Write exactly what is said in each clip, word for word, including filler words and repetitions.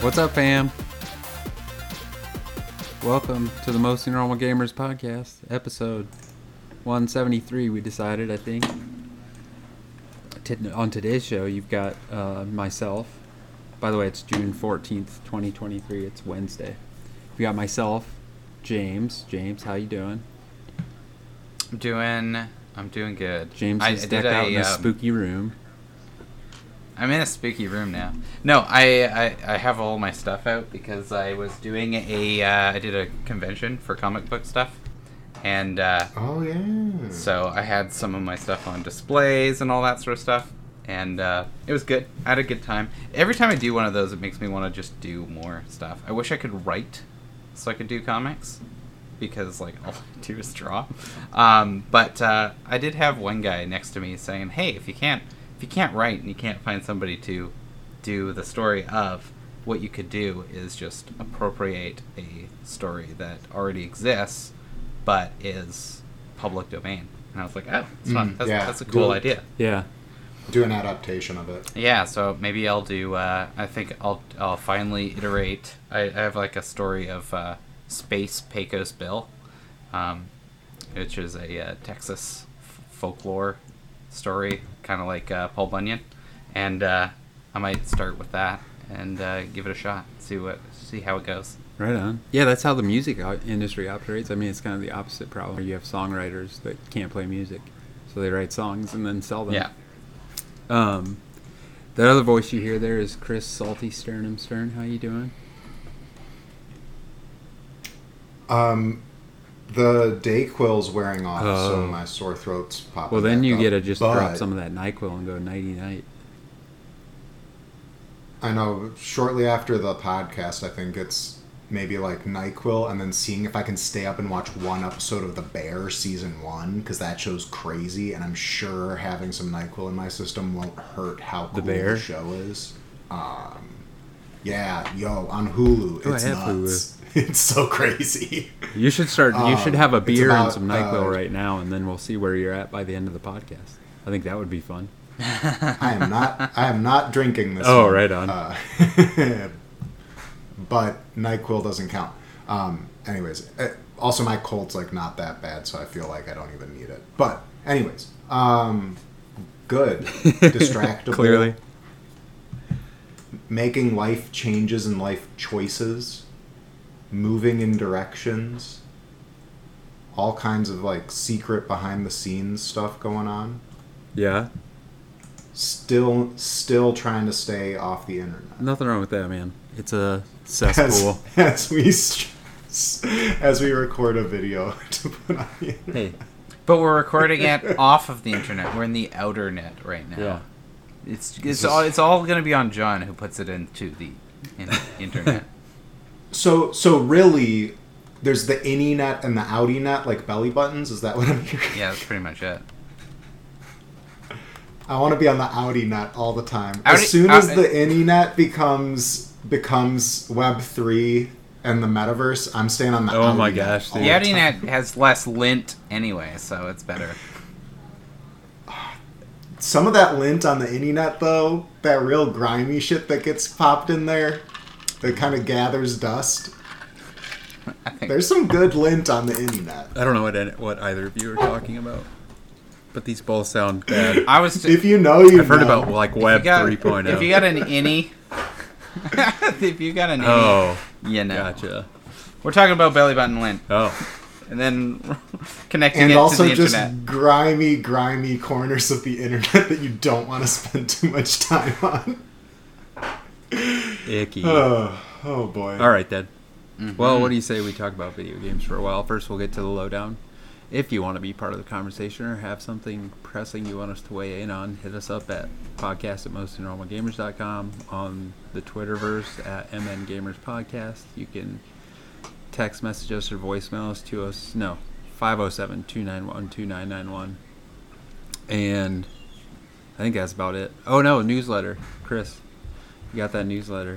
What's up, fam? Welcome to the Mostly Normal Gamers podcast, episode one seventy-three, we decided, I think. T- on today's show, you've got uh, myself. By the way, it's June fourteenth, twenty twenty-three. It's Wednesday. We got myself, James. James, how you doing? I'm doing, I'm doing good. James I, is I decked did out a, in a um, spooky room. I'm in a spooky room now. No, I, I, I have all my stuff out because I was doing a, uh, I did a convention for comic book stuff. And, uh, oh, yeah. So I had some of my stuff on displays and all that sort of stuff. And, uh, it was good. I had a good time. Every time I do one of those, it makes me want to just do more stuff. I wish I could write so I could do comics. Because, like, all I do is draw. Um, but, uh, I did have one guy next to me saying, hey, if you can't, if you can't write and you can't find somebody to do the story of, what you could do is just appropriate a story that already exists, but is public domain. And I was like, oh, it's fun. Mm, that's, yeah. that's a cool do, idea. Yeah. Do an adaptation of it. Yeah, so maybe I'll do, uh, I think I'll I'll finally iterate. I, I have, like, a story of uh, Space Pecos Bill, um, which is a uh, Texas f- folklore story, kind of like uh, Paul Bunyan. And uh, I might start with that and uh, give it a shot, see what, see how it goes. Right on. Yeah, that's how the music o- industry operates. I mean, it's kind of the opposite problem. You have songwriters that can't play music, so they write songs and then sell them. Yeah. Um, that other voice you hear there is Chris Salty Sternum Stern. How you doing? Um, the Dayquil's wearing off, Oh. so my sore throat's popping. Well, then back you up. get to just But drop some of that NyQuil and go nighty night. I know. Shortly after the podcast, I think it's maybe like NyQuil, and then seeing if I can stay up and watch one episode of The Bear season one, because that show's crazy, and I'm sure having some NyQuil in my system won't hurt how cool The Bear? the show is. Um, yeah, yo, on Hulu, Oh, I it's have nuts. It's so crazy. You should start. You Um, should have a it's beer about, and some NyQuil uh, right now, and then we'll see where you're at by the end of the podcast. I think that would be fun. I am not. I am not drinking this. Oh, one. right on. Uh, but NyQuil doesn't count. Um, anyways, uh, also my cold's like not that bad, so I feel like I don't even need it. But anyways, um, good. Distractible. Clearly. Making life changes and life choices. Moving in directions. All kinds of like secret behind the scenes stuff going on. Yeah. Still, still trying to stay off the internet. Nothing wrong with that, man. It's a cesspool. As, as we stress, as we record a video to put on the internet. Hey. But we're recording it off of the internet. We're in the outer net right now. Yeah. It's it's all it's all going to be on John, who puts it into the in, internet. So, so really, there's the innie net and the outie net, like belly buttons. Is that what I'm hearing? Yeah, that's pretty much it. I want to be on the outie net all the time. Outie- as soon as out- the innie net becomes becomes Web three and the metaverse, I'm staying on the. Oh outie my net gosh, all The dude. the outie time. net has less lint anyway, so it's better. Some of that lint on the innie net, though, that real grimy shit that gets popped in there, that kind of gathers dust. I think There's some good lint on the innie net. I don't know what any, what either of you are talking about, but these both sound bad. I was. If you know, you I've heard know. about like if you Web got- three point oh. If you got an innie, if you got an innie, Oh, you know. gotcha. We're talking about belly button lint, Oh, and then connecting And it to also the just internet. grimy, grimy corners of the internet that you don't want to spend too much time on. icky. Oh, oh boy. All right, then. Mhm. Well, what do you say we talk about video games for a while? First, we'll get to the lowdown. If you want to be part of the conversation or have something pressing you want us to weigh in on, hit us up at podcast at mostly normal gamers dot com, on the Twitterverse at M N Gamers Podcast. You can text message us or voicemail us to us, no, five oh seven, two nine one, two nine nine one. And I think that's about it. Oh, no, newsletter. Chris, you got that newsletter.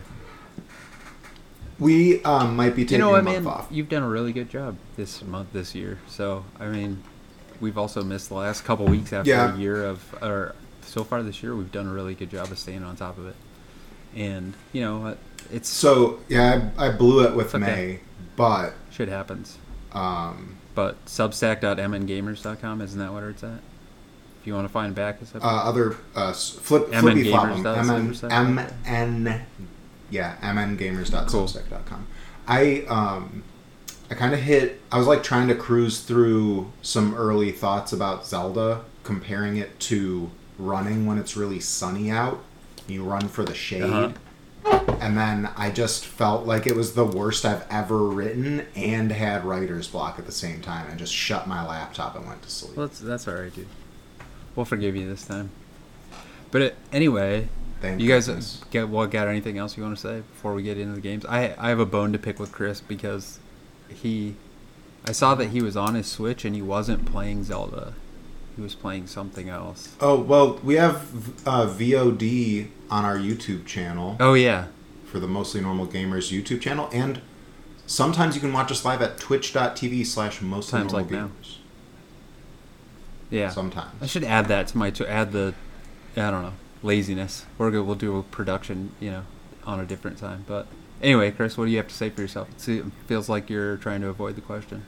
We um, might be taking You know a what, month man? off. You've done a really good job this month, this year. So, I mean, we've also missed the last couple weeks after Yeah. a year of, or so far this year, we've done a really good job of staying on top of it. And, you know, It's So yeah, I, I blew it with okay. May, but shit happens. um, But substack dot m n gamers dot com, isn't that what it's at? If you want to find back, it's uh, other uh, s- flip M N flippy flop gamers them. dot M N substack M dot N yeah m n gamers dot Cool. substack dot com. I um I kind of hit. I was like trying to cruise through some early thoughts about Zelda, comparing it to running when it's really sunny out. You run for the shade. Uh-huh. And then I just felt like it was the worst I've ever written and had writer's block at the same time and just shut my laptop and went to sleep. Well, that's, that's alright, dude. We'll forgive you this time. But it, anyway, Thank you guys goodness. get what? Got anything else you want to say before we get into the games? I I have a bone to pick with Chris because he, I saw that he was on his Switch and he wasn't playing Zelda. He was playing something else. Oh, well, we have uh, V O D on our YouTube channel Oh yeah, for the Mostly Normal Gamers YouTube channel, and sometimes you can watch us live at twitch.tv slash Mostly Times Normal like now. Gamers. yeah. Sometimes. I should add that to my to add the, I don't know, laziness. We're good. We'll do a production, you know, on a different time. But anyway, Chris, what do you have to say for yourself? See, it feels like you're trying to avoid the question.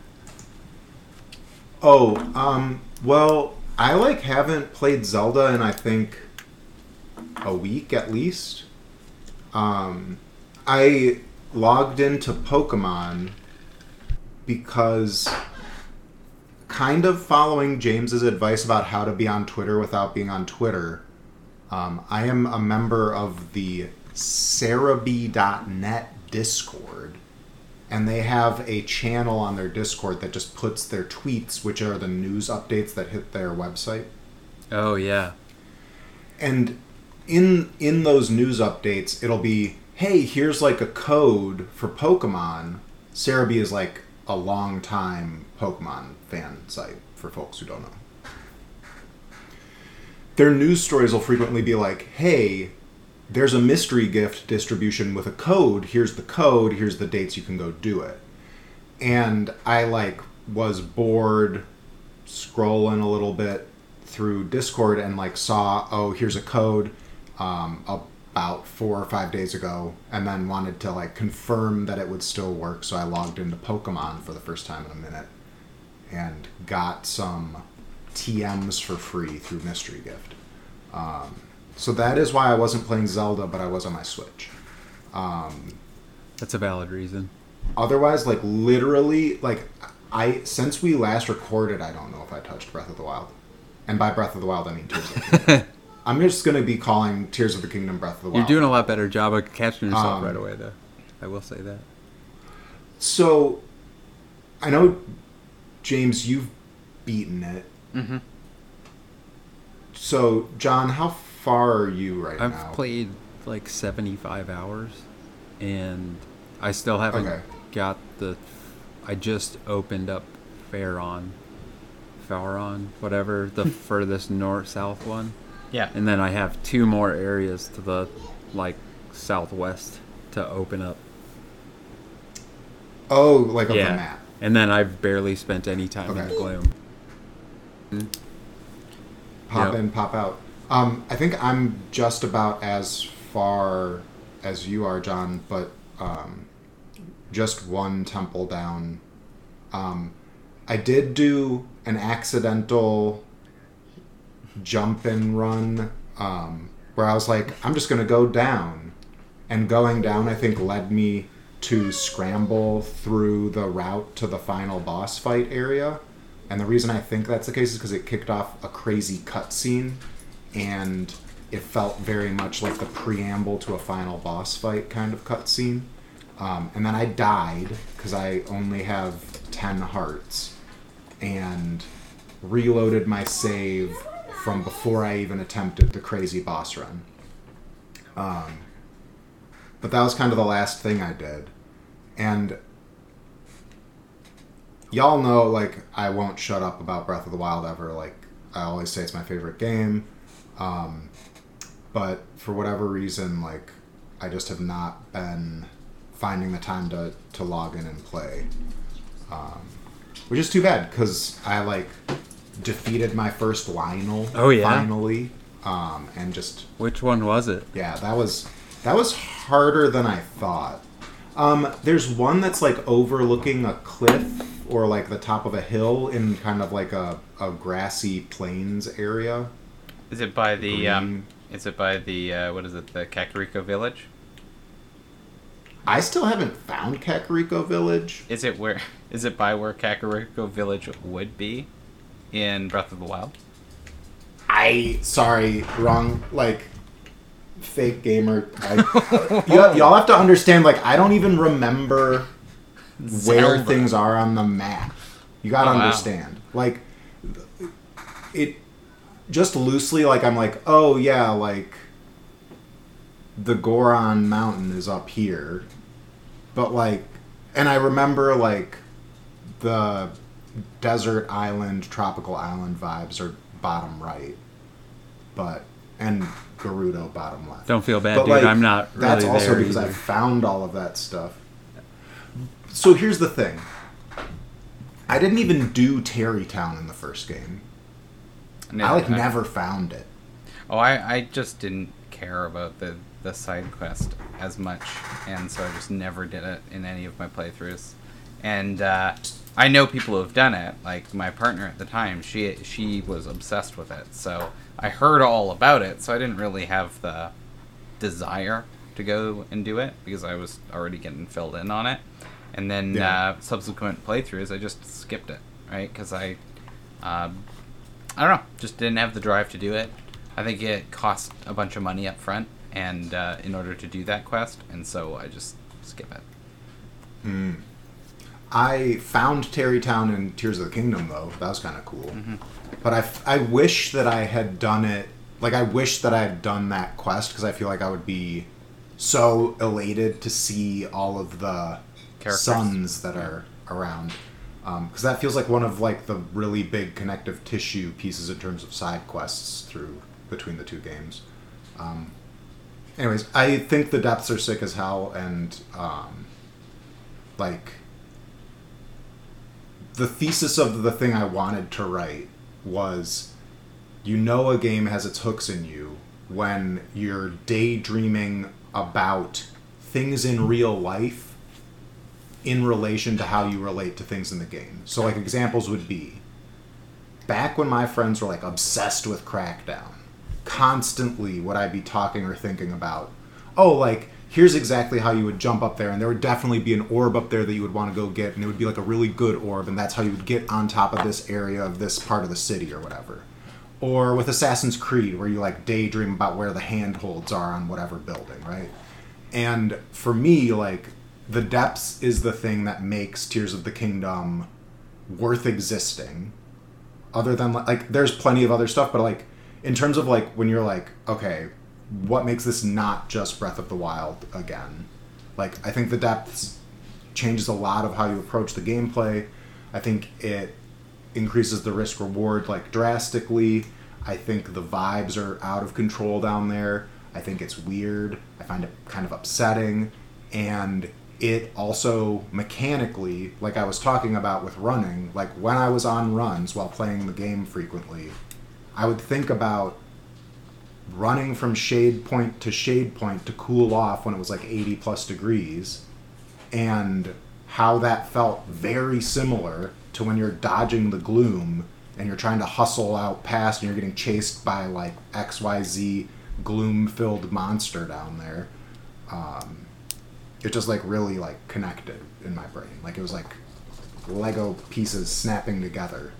Oh, um, well, I like haven't played Zelda in I think a week at least. Um, I logged into Pokemon because kind of following James's advice about how to be on Twitter without being on Twitter. Um, I am a member of the Cerebi dot net Discord. And they have a channel on their Discord that just puts their tweets, which are the news updates that hit their website. Oh yeah. And in in those news updates, it'll be, hey, here's like a code for Pokemon. Cerebi is like a long time Pokemon fan site for folks who don't know. Their news stories will frequently be like, hey, there's a mystery gift distribution with a code. Here's the code. Here's the dates you can go do it. And I like was bored scrolling a little bit through Discord and like saw, oh, here's a code um, about four or five days ago, and then wanted to like confirm that it would still work. So I logged into Pokemon for the first time in a minute and got some T Ms for free through Mystery Gift. Um, So that is why I wasn't playing Zelda, but I was on my Switch. Um, That's a valid reason. otherwise, like, literally, like, I since we last recorded, I don't know if I touched Breath of the Wild. And by Breath of the Wild, I mean Tears of the Kingdom. I'm just going to be calling Tears of the Kingdom Breath of the Wild. You're doing a lot better job of catching yourself Um, right away, though. I will say that. So, I know, James, you've beaten it. Mm-hmm. So, John, how far are you right I've now? played like seventy-five hours, and I still haven't Okay. got the. I just opened up Faron, Faron, whatever the furthest north-south one, Yeah. and then I have two more areas to the like southwest to open up. Oh, like on yeah, the map. and then I've barely spent any time in Okay. the gloom. Pop Yep. in, pop out. Um, I think I'm just about as far as you are, John, but um, just one temple down. Um, I did do an accidental jump and run um, where I was like, I'm just going to go down. And going down, I think, led me to scramble through the route to the final boss fight area. And the reason I think that's the case is because it kicked off a crazy cutscene, and it felt very much like the preamble to a final boss fight kind of cutscene. Um, and then I died because I only have ten hearts, and reloaded my save from before I even attempted the crazy boss run. Um, but that was kind of the last thing I did. And y'all know, like, I won't shut up about Breath of the Wild ever. Like, I always say it's my favorite game. Um, but for whatever reason, like, I just have not been finding the time to, to log in and play. Um, which is too bad, because I, like, defeated my first Lionel Oh, yeah? finally. Um, and just, Which one was it? yeah, that was... That was harder than I thought. Um, there's one that's like overlooking a cliff or like the top of a hill in kind of like a, a grassy plains area. Is it by the Green. um? Is it by the uh, what is it? The Kakariko Village? I still haven't found Kakariko Village. Is it where? Is it by where Kakariko Village would be in Breath of the Wild? I sorry, wrong. Like fake gamer. I, y- y'all have to understand. Like I don't even remember where Zelda. things are on the map. You gotta Oh, wow. understand. Like it. Just loosely, like I'm like, oh yeah, like the Goron Mountain is up here, but like, and I remember like the desert island, tropical island vibes are bottom right, but and Gerudo bottom left. Don't feel bad, But, dude. like, I'm not really That's also there because I either. found all of that stuff. So here's the thing. I didn't even do Terrytown in the first game. I like never found it. Oh, I, I just didn't care about the, the side quest as much, and so I just never did it in any of my playthroughs. And uh, I know people who have done it. Like my partner at the time, she she was obsessed with it. So I heard all about it. So I didn't really have the desire to go and do it because I was already getting filled in on it. And then Yeah. uh, subsequent playthroughs, I just skipped it, right? Because I. Um, I don't know, just didn't have the drive to do it. I think it cost a bunch of money up front, and uh, in order to do that quest, and so I just skip it. Mm. I found Terrytown in Tears of the Kingdom, though. That was kind of cool. Mm-hmm. But I, f- I wish that I had done it. Like, I wish that I had done that quest because I feel like I would be so elated to see all of the Characters. suns that are around. Because that feels like one of like the really big connective tissue pieces in terms of side quests through between the two games. Um, anyways, I think the depths are sick as hell, and um, like the thesis of the thing I wanted to write was, you know, a game has its hooks in you when you're daydreaming about things in real life in relation to how you relate to things in the game. So, like, examples would be, back when my friends were, like, obsessed with Crackdown, constantly would I be talking or thinking about, oh, like, here's exactly how you would jump up there, and there would definitely be an orb up there that you would want to go get, and it would be, like, a really good orb, and that's how you would get on top of this area of this part of the city or whatever. Or with Assassin's Creed, where you, like, daydream about where the handholds are on whatever building, right? And for me, like, the depths is the thing that makes Tears of the Kingdom worth existing. Other than, like, there's plenty of other stuff, but, like, in terms of, like, when you're like, okay, what makes this not just Breath of the Wild again? Like, I think the depths changes a lot of how you approach the gameplay. I think it increases the risk-reward, like, drastically. I think the vibes are out of control down there. I think it's weird. I find it kind of upsetting. And it also mechanically, like I was talking about with running, like when I was on runs while playing the game frequently, I would think about running from shade point to shade point to cool off when it was like eighty plus degrees, and how that felt very similar to when you're dodging the gloom and you're trying to hustle out past and you're getting chased by like X Y Z gloom-filled monster down there. Um, it just like really like connected in my brain. Like it was like Lego pieces snapping together.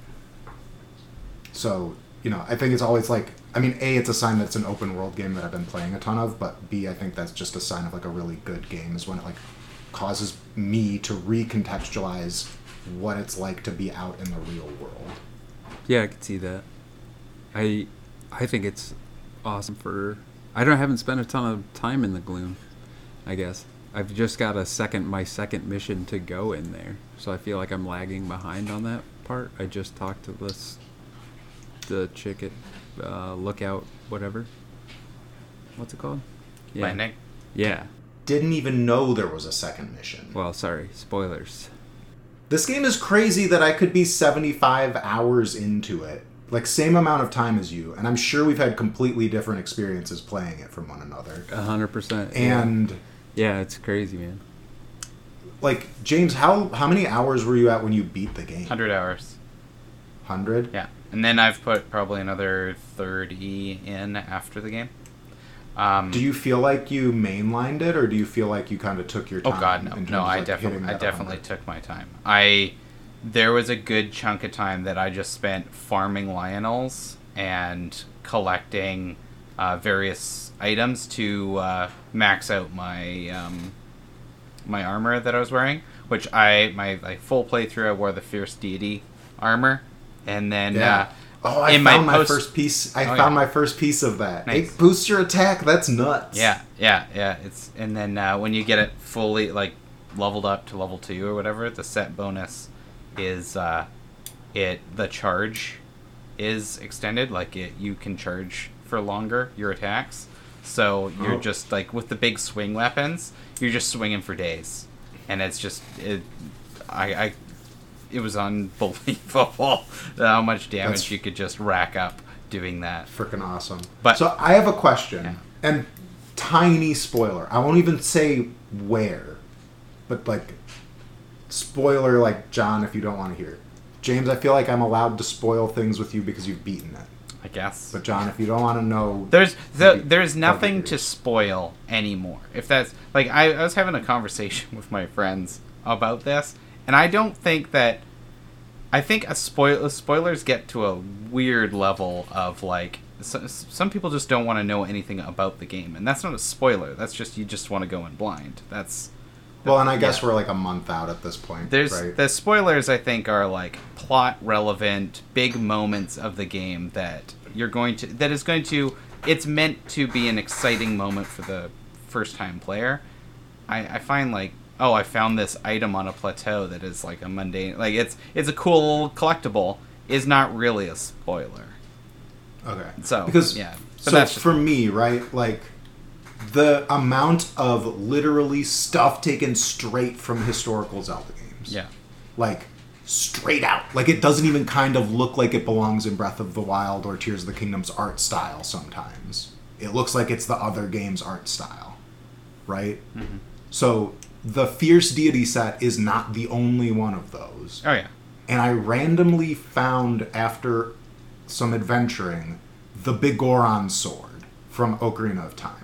So, you know, I think it's always like, I mean, A, it's a sign that it's an open world game that I've been playing a ton of, but B, I think that's just a sign of like a really good game is when it like causes me to recontextualize what it's like to be out in the real world. Yeah, I could see that. I I think it's awesome for... I don't haven't spent a ton of time in the gloom, I guess. I've just got a second my second mission to go in there, so I feel like I'm lagging behind on that part. I just talked to this the chick at uh, Lookout, whatever. What's it called? Yeah. Landing. Yeah. Didn't even know there was a second mission. Well, sorry, spoilers. This game is crazy that I could be seventy-five hours into it like same amount of time as you, and I'm sure we've had completely different experiences playing it from one another. A hundred percent. And yeah, it's crazy, man. like James, how how many hours were you at when you beat the game? one hundred hours. Hundred. Yeah, and then I've put probably another thirty in after the game. Um, Do you feel like you mainlined it, or do you feel like you kind of took your time? Oh God, no, in terms no. of, I like, definitely, hitting I that definitely one hundred? took my time. I there was a good chunk of time that I just spent farming Lionels and collecting uh, various items to uh, max out my um, my armor that I was wearing. Which I my like, full playthrough, I wore the Fierce Deity armor, and then Yeah. uh, Oh, I in found my my, post- first piece. I Oh, found yeah. my first piece of that. Nice. It boosts your attack. That's nuts. Yeah, yeah, yeah. It's and then uh, when you get it fully like leveled up to level two or whatever, the set bonus is uh, it the charge is extended. Like it, you can charge for longer your attacks. So you're Oh. just like with the big swing weapons, you're just swinging for days, and it's just it. I, I it was unbelievable how much damage That's- you could just rack up doing that. Freaking awesome. But- so I have a question, Yeah. and tiny spoiler. I won't even say where, but like spoiler, like John, if you don't want to hear it. James, I feel like I'm allowed to spoil things with you because you've beaten it. I guess. But John, if you don't want to know, There's the, That'd be- there's that'd be nothing great. to spoil anymore. If that's like I, I was having a conversation with my friends about this, and I don't think that I think a spoil spoilers get to a weird level of like so, some people just don't want to know anything about the game, and that's not a spoiler. That's just you just want to go in blind. That's well, and I guess yeah. we're like a month out at this point. There's right? the spoilers I think are like plot relevant big moments of the game that you're going to that is going to it's meant to be an exciting moment for the first time player. I, I find like oh I found this item on a plateau that is like a mundane like it's it's a cool collectible is not really a spoiler. Okay. So because yeah. But so that's just, for me, right, like the amount of literally stuff taken straight from historical Zelda games. yeah. Like straight out. Like it doesn't even kind of look like it belongs in Breath of the Wild or Tears of the Kingdom's art style sometimes. It looks like it's the other game's art style. Right? Mm-hmm. So the Fierce Deity set is not the only one of those. Oh yeah. And I randomly found, after some adventuring, the Bigoron sword from Ocarina of Time.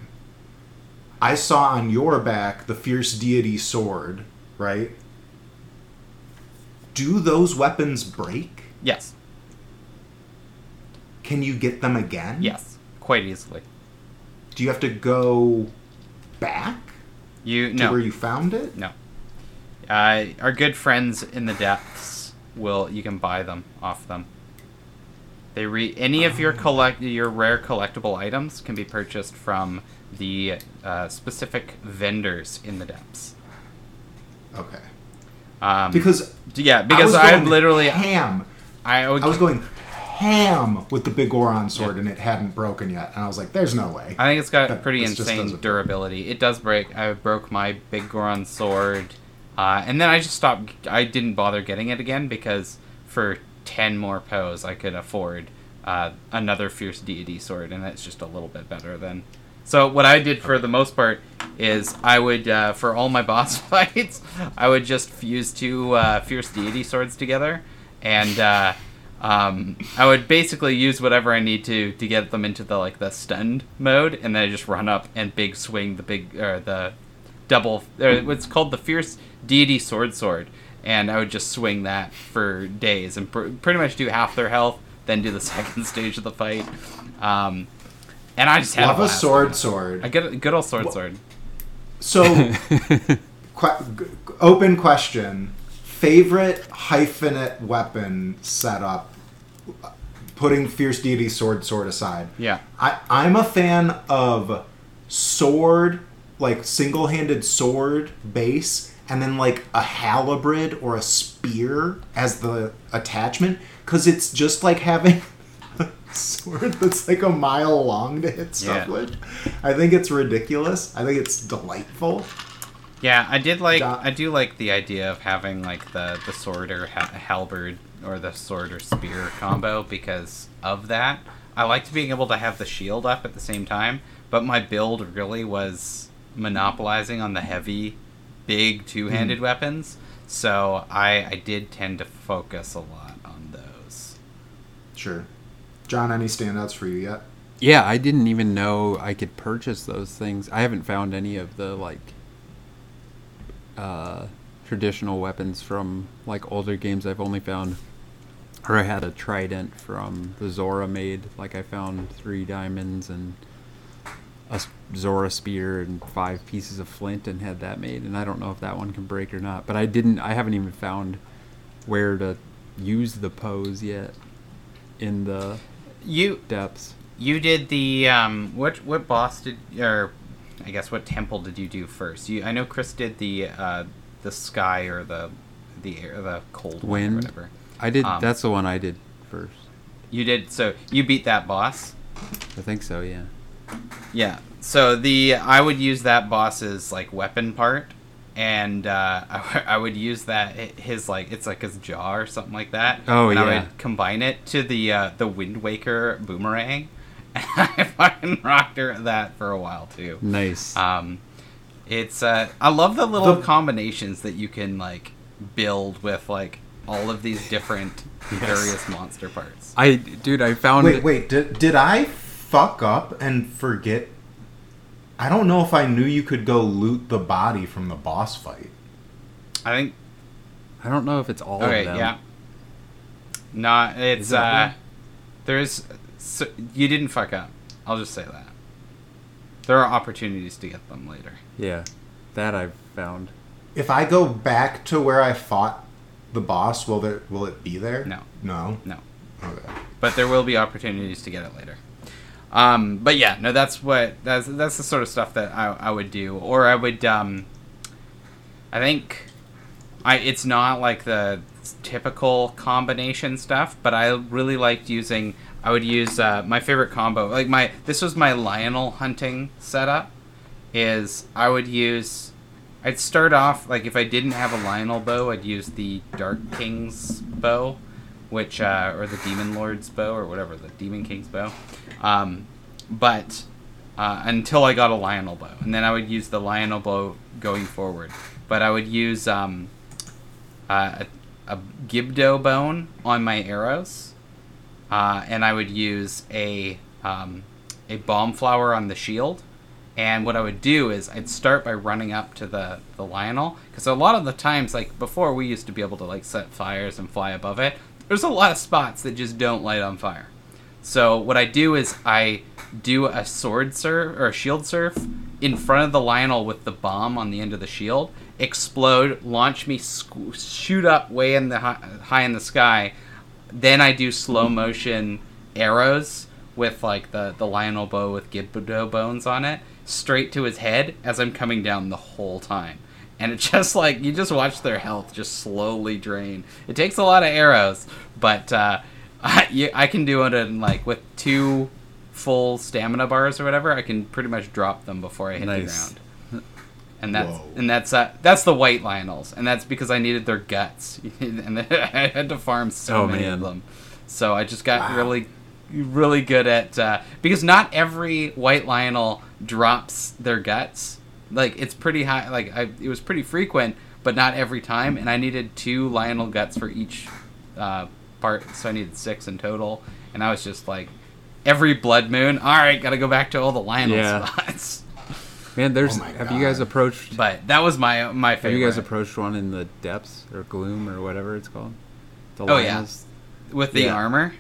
I saw on your back the Fierce Deity sword, right? Do those weapons break? Yes. Can you get them again? Yes. Quite easily. Do you have to go back You to no. where you found it? No. Uh, our good friends in the depths will you can buy them off them. They re any of your collect your rare collectible items can be purchased from the uh, specific vendors in the depths. Okay. Um, Because yeah, I because was I, going literally ham. I, would, I was going ham with the Bigoron sword, and it hadn't broken yet. And I was like, "There's no way." I think it's got That- pretty this just insane doesn't- durability. It does break. I broke my Big Goron sword, uh, and then I just stopped. I didn't bother getting it again because for ten more P Os, I could afford uh, another Fierce Deity sword, and that's just a little bit better than. So what I did for the most part is I would, uh, for all my boss fights, I would just fuse two uh, Fierce Deity swords together, and uh, um, I would basically use whatever I need to to get them into the like the stunned mode, and then I just run up and big swing the big or the double. Or what's called the Fierce Deity Sword Sword, and I would just swing that for days and pr- pretty much do half their health, then do the second stage of the fight. Um, And I just had Love a a blast. sword sword. I get a good old sword sword. So, que- g- open question. Favorite hyphenate weapon setup, putting Fierce Deity sword sword aside. Yeah. I, I'm a fan of sword, like single-handed sword base, and then like a halberd or a spear as the attachment, because it's just like having a sword that's like a mile long to hit stuff Yeah. with. I think it's ridiculous. I think it's delightful. Yeah, I did like. John- I do like the idea of having like the the sword or ha- halberd or the sword or spear combo because of that. I liked being able to have the shield up at the same time, but my build really was monopolizing on the heavy, big two-handed Mm. weapons. So I I did tend to focus a lot on those. Sure. John, any standouts for you yet? Yeah, I didn't even know I could purchase those things. I haven't found any of the like uh, traditional weapons from like older games. I've only found, or I had a trident from the Zora made. Like I found three diamonds and a s- Zora spear and five pieces of flint and had that made. And I don't know if that one can break or not. But I didn't. I haven't even found where to use the pose yet in the You depths. you did the um what what boss did or I guess what temple did you do first? You I know Chris did the uh the sky or the the air the cold one or Wind. whatever. I did. Um, That's the one I did first. You did so you beat that boss. I think so. Yeah. Yeah. So the I would use that boss's like weapon part, and uh, I, I would use that his like it's like his jaw or something like that. Oh, and I yeah. would combine it to the uh, the Wind Waker boomerang. And I fucking rocked her that for a while too. Nice. Um, it's uh, I love the little The- combinations that you can like build with like all of these different various monster parts. I, dude, I found. Wait, wait. Did, did I fuck up and forget? I don't know if I knew you could go loot the body from the boss fight. I think I don't know if it's all okay, of them. yeah. Not it's Is that uh one? there's so, you didn't fuck up. I'll just say that. There are opportunities to get them later. Yeah, that I've found. If I go back to where I fought the boss, will there will it be there? No. No. No. Okay. But there will be opportunities to get it later. Um, but yeah, no, that's what that's that's the sort of stuff that I, I would do, or I would. Um, I think, I it's not like the typical combination stuff, but I really liked using. I would use uh, my favorite combo. Like my this was my Lionel hunting setup. Is I would use. I'd start off like if I didn't have a Lionel bow, I'd use the Dark King's bow, which uh, or the Demon Lord's bow or whatever the Demon King's bow. Um, but uh, until I got a Lionel bow, and then I would use the Lionel bow going forward. But I would use um, uh, a, a Gibdo bone on my arrows, uh, and I would use a um, a bomb flower on the shield. And what I would do is I'd start by running up to the, the Lionel, because a lot of the times, like before, we used to be able to like set fires and fly above it. There's a lot of spots that just don't light on fire. So what I do is I do a sword surf or a shield surf in front of the Lionel with the bomb on the end of the shield, explode, launch me, sc- shoot up way in the high, high in the sky. Then I do slow motion arrows with like the, the Lionel bow with Gibdo bones on it, straight to his head as I'm coming down the whole time. And it's just like, you just watch their health just slowly drain. It takes a lot of arrows, but uh, I, you, I can do it in like with two full stamina bars or whatever. I can pretty much drop them before I hit Nice. the ground. And that's Whoa. and that's uh, that's the white Lionels, and that's because I needed their guts, and I had to farm so Oh, many man. of them. So I just got Wow. really, really good at uh, because not every white Lionel drops their guts. Like it's pretty high. Like I, it was pretty frequent, but not every time. And I needed two Lionel guts for each uh, part, so I needed six in total. And I was just like, every blood moon, all right, got to go back to all the Lionel Yeah. spots. Man, there's. Oh my have you guys God. approached? But that was my my Have favorite. you guys approached one in the depths or gloom or whatever it's called? The Oh, yeah. Lionels? with the Yeah. armor?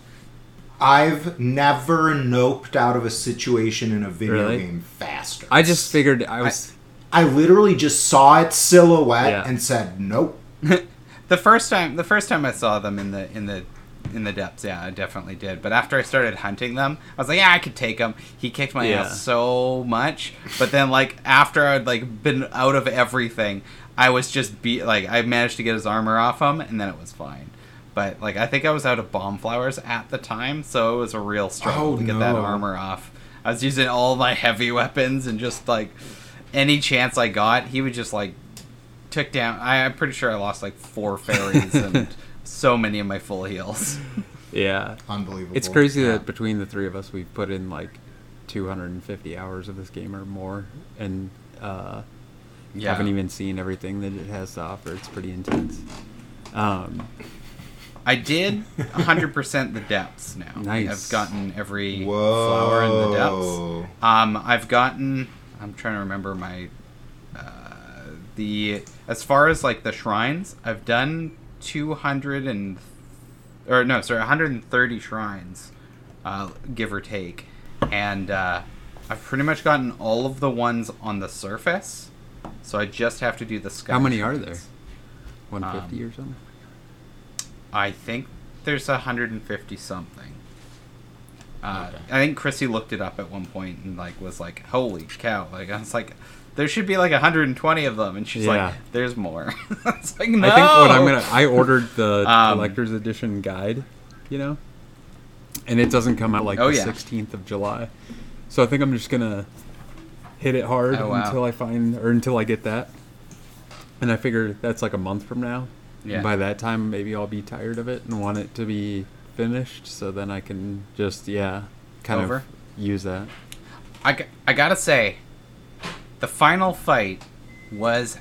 I've never noped out of a situation in a video Really? game faster. I just figured I was. I literally just saw its silhouette Yeah. and said nope. The first time, the first time I saw them in the in the in the depths, yeah, I definitely did. But after I started hunting them, I was like, yeah, I could take him. He kicked my Yeah. ass so much. But then, like after I'd like been out of everything, I was just be like, I managed to get his armor off him, and then it was fine. But like, I think I was out of bomb flowers at the time, so it was a real struggle Oh, to get that no. armor off. I was using all my heavy weapons and just like, any chance I got, he would just like took down. I, I'm pretty sure I lost like four fairies and so many of my full heals. Yeah. Unbelievable. It's crazy Yeah. that between the three of us, we've put in like two hundred fifty hours of this game or more, and uh, Yeah. haven't even seen everything that it has to offer. It's pretty intense. Um, I did one hundred percent the depths now. Nice. I've gotten every Whoa. flower in the depths. Um, I've gotten. I'm trying to remember my. Uh, the as far as like the shrines, I've done two hundred and or no, sorry, one hundred thirty shrines, uh, give or take, and uh, I've pretty much gotten all of the ones on the surface. So I just have to do the sky. how many are shrines. there? one hundred fifty Um, or something? I think there's one hundred fifty something. Uh, Okay. I think Chrissy looked it up at one point and like was like, "Holy cow!" Like I was like, "There should be like one hundred twenty of them," and she's Yeah. like, "There's more." It's like, no. I think what I'm gonna I ordered the Um, collector's edition guide, you know, and it doesn't come out like Oh, the yeah. sixteenth of July, so I think I'm just gonna hit it hard Oh, wow. until I find or until I get that, and I figure that's like a month from now. Yeah. And by that time, maybe I'll be tired of it and want it to be finished, so then I can just yeah, kind Over? of use that. I, g- I gotta say, the final fight was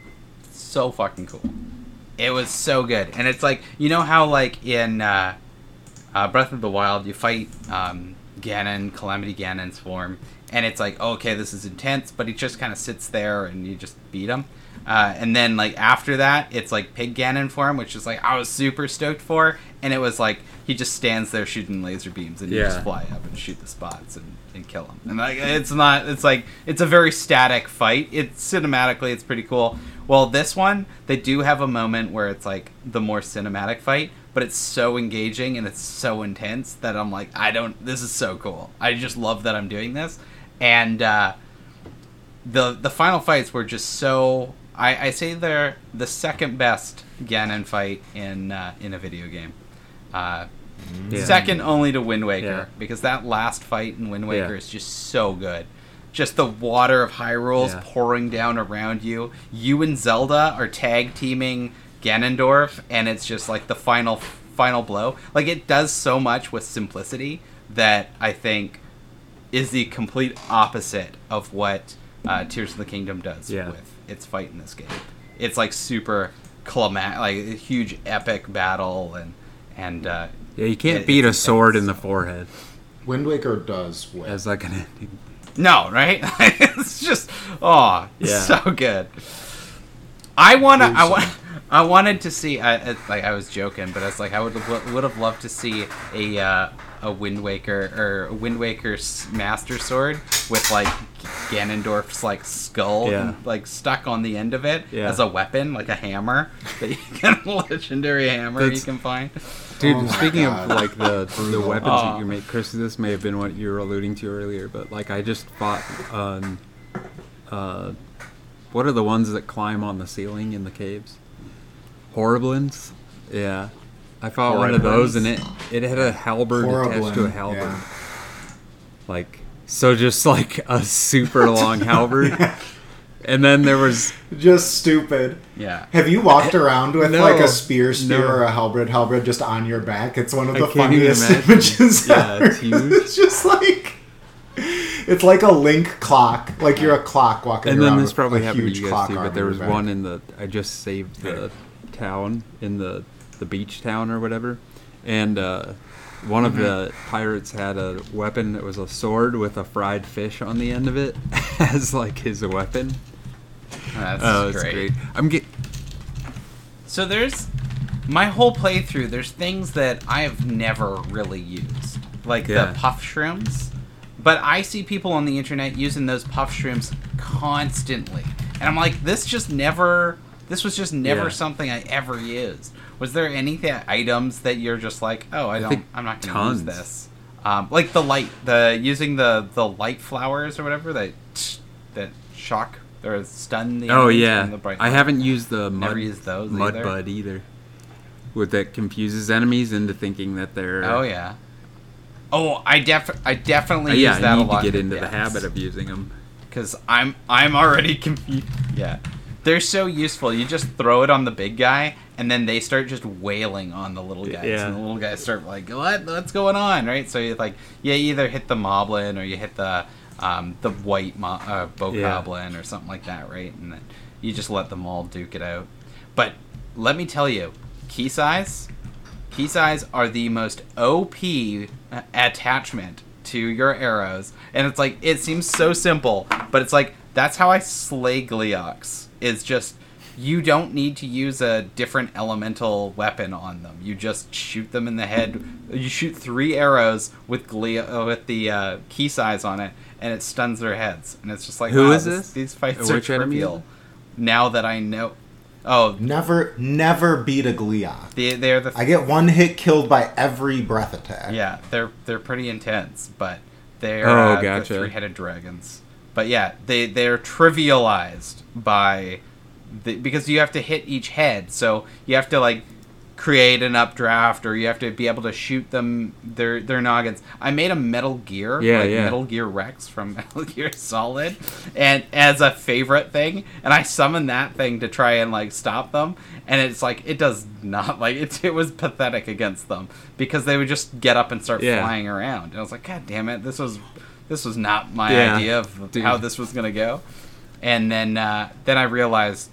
so fucking cool. It was so good, and it's like, you know how like in uh, uh, Breath of the Wild you fight um, Ganon, Calamity Ganon's form, and it's like, okay, this is intense, but he just kind of sits there and you just beat him. Uh, and then like after that, it's like Pig Ganon form, which is like I was super stoked for, and it was like he just stands there shooting laser beams, and you Yeah. just fly up and shoot the spots and, and kill him. And like it's not, it's like it's a very static fight. It's cinematically, it's pretty cool. Well, this one they do have a moment where it's like the more cinematic fight, but it's so engaging and it's so intense that I'm like, I don't. This is so cool. I just love that I'm doing this, and uh, the the final fights were just so. I, I say they're the second best Ganon fight in uh, in a video game. Uh, Yeah. Second only to Wind Waker, Yeah. because that last fight in Wind Waker Yeah. is just so good. Just the water of Hyrule's Yeah. pouring down around you. You and Zelda are tag teaming Ganondorf, and it's just like the final final blow. Like it does so much with simplicity that I think is the complete opposite of what uh, Tears of the Kingdom does Yeah. with its fight in this game. It's like super climatic, like a huge epic battle, and and uh, Yeah, you can't it- beat a it's sword in intense. the forehead Wind Waker does win. as like an ending. No, right? It's just oh, it's Yeah. so good. I wanna, I Gruesome. want, I wanted to see. I it's like I was joking, but I was like, I would have, would have loved to see a uh, a Wind Waker or a Wind Waker's Master Sword with like Ganondorf's like skull Yeah. like stuck on the end of it Yeah. as a weapon, like a hammer. That you can a legendary hammer you That's- can find. Dude, Oh my speaking God. of like the the Brutal. weapons Aw. that you make, Chris, this may have been what you were alluding to earlier, but like I just fought on, uh, what are the ones that climb on the ceiling in the caves? Horriblins? Yeah, I fought one of those, and it it had a halberd attached to a Horriblin, halberd, yeah. like so, just like a super long halberd, and then there was Just stupid. Yeah. Have you walked around with No. like a spear spear No. or a halberd halberd just on your back? It's one of I the can't even funniest imagine. images Yeah, ever. it's huge. It's just like it's like a link clock, like you're a clock walking and around. then this with probably a happened to huge you guys clock too, on but there your was back. one in the I just saved the town in the the beach town or whatever, and uh, one of the pirates had a weapon that was a sword with a fried fish on the end of it as like his weapon. That's Oh, it's great. great. I'm get So there's my whole playthrough. There's things that I have never really used, like Yeah. the puff shrooms. But I see people on the internet using those puff shrooms constantly, and I'm like, this just never. This was just never Yeah. something I ever used. Was there any th- items that you're just like, oh, I, I don't. think I'm not going to use tons. this. Um, like the light, the using the the light flowers or whatever that that shock or stun the. oh enemies yeah, from the bright I light. haven't used the mud Never used those mud either. bud either. With that confuses enemies into thinking that they're Oh yeah. Oh, I def I definitely Uh, use yeah, that I a need lot. to get in into the depths. habit of using them because I'm I'm already confused. Yeah, they're so useful. You just throw it on the big guy, and then they start just wailing on the little guys, Yeah. and the little guys start like, what what's going on, right? So you like you either hit the moblin or you hit the um, the white mo- uh, bokoblin Yeah. or something like that, right? And then you just let them all duke it out. But let me tell you, key size. Key size are the most O P attachment to your arrows. And it's like, it seems so simple, but it's like, that's how I slay Gleeoks. Is just, you don't need to use a different elemental weapon on them. You just shoot them in the head. You shoot three arrows with Glee- uh, with the uh, key size on it, and it stuns their heads. And it's just like, Who wow, is this? These fights Which are enemy? trivial. Now that I know... Oh, Never, never beat a Gleeok. they, they're the... I get one hit killed by every breath attack. Yeah, they're they're pretty intense, but they're, Oh, uh, they're gotcha. three-headed dragons. But yeah, they they're trivialized by the, because you have to hit each head, so you have to like create an updraft, or you have to be able to shoot them their their noggins. I made a Metal Gear, Yeah, like yeah. Metal Gear Rex from Metal Gear Solid, and as a favorite thing, and I summoned that thing to try and like stop them, and it's like it does not like it. It was pathetic against them because they would just get up and start Yeah. flying around, and I was like, God damn it, this was this was not my Yeah, idea of dude. how this was gonna go. And then uh, then I realized.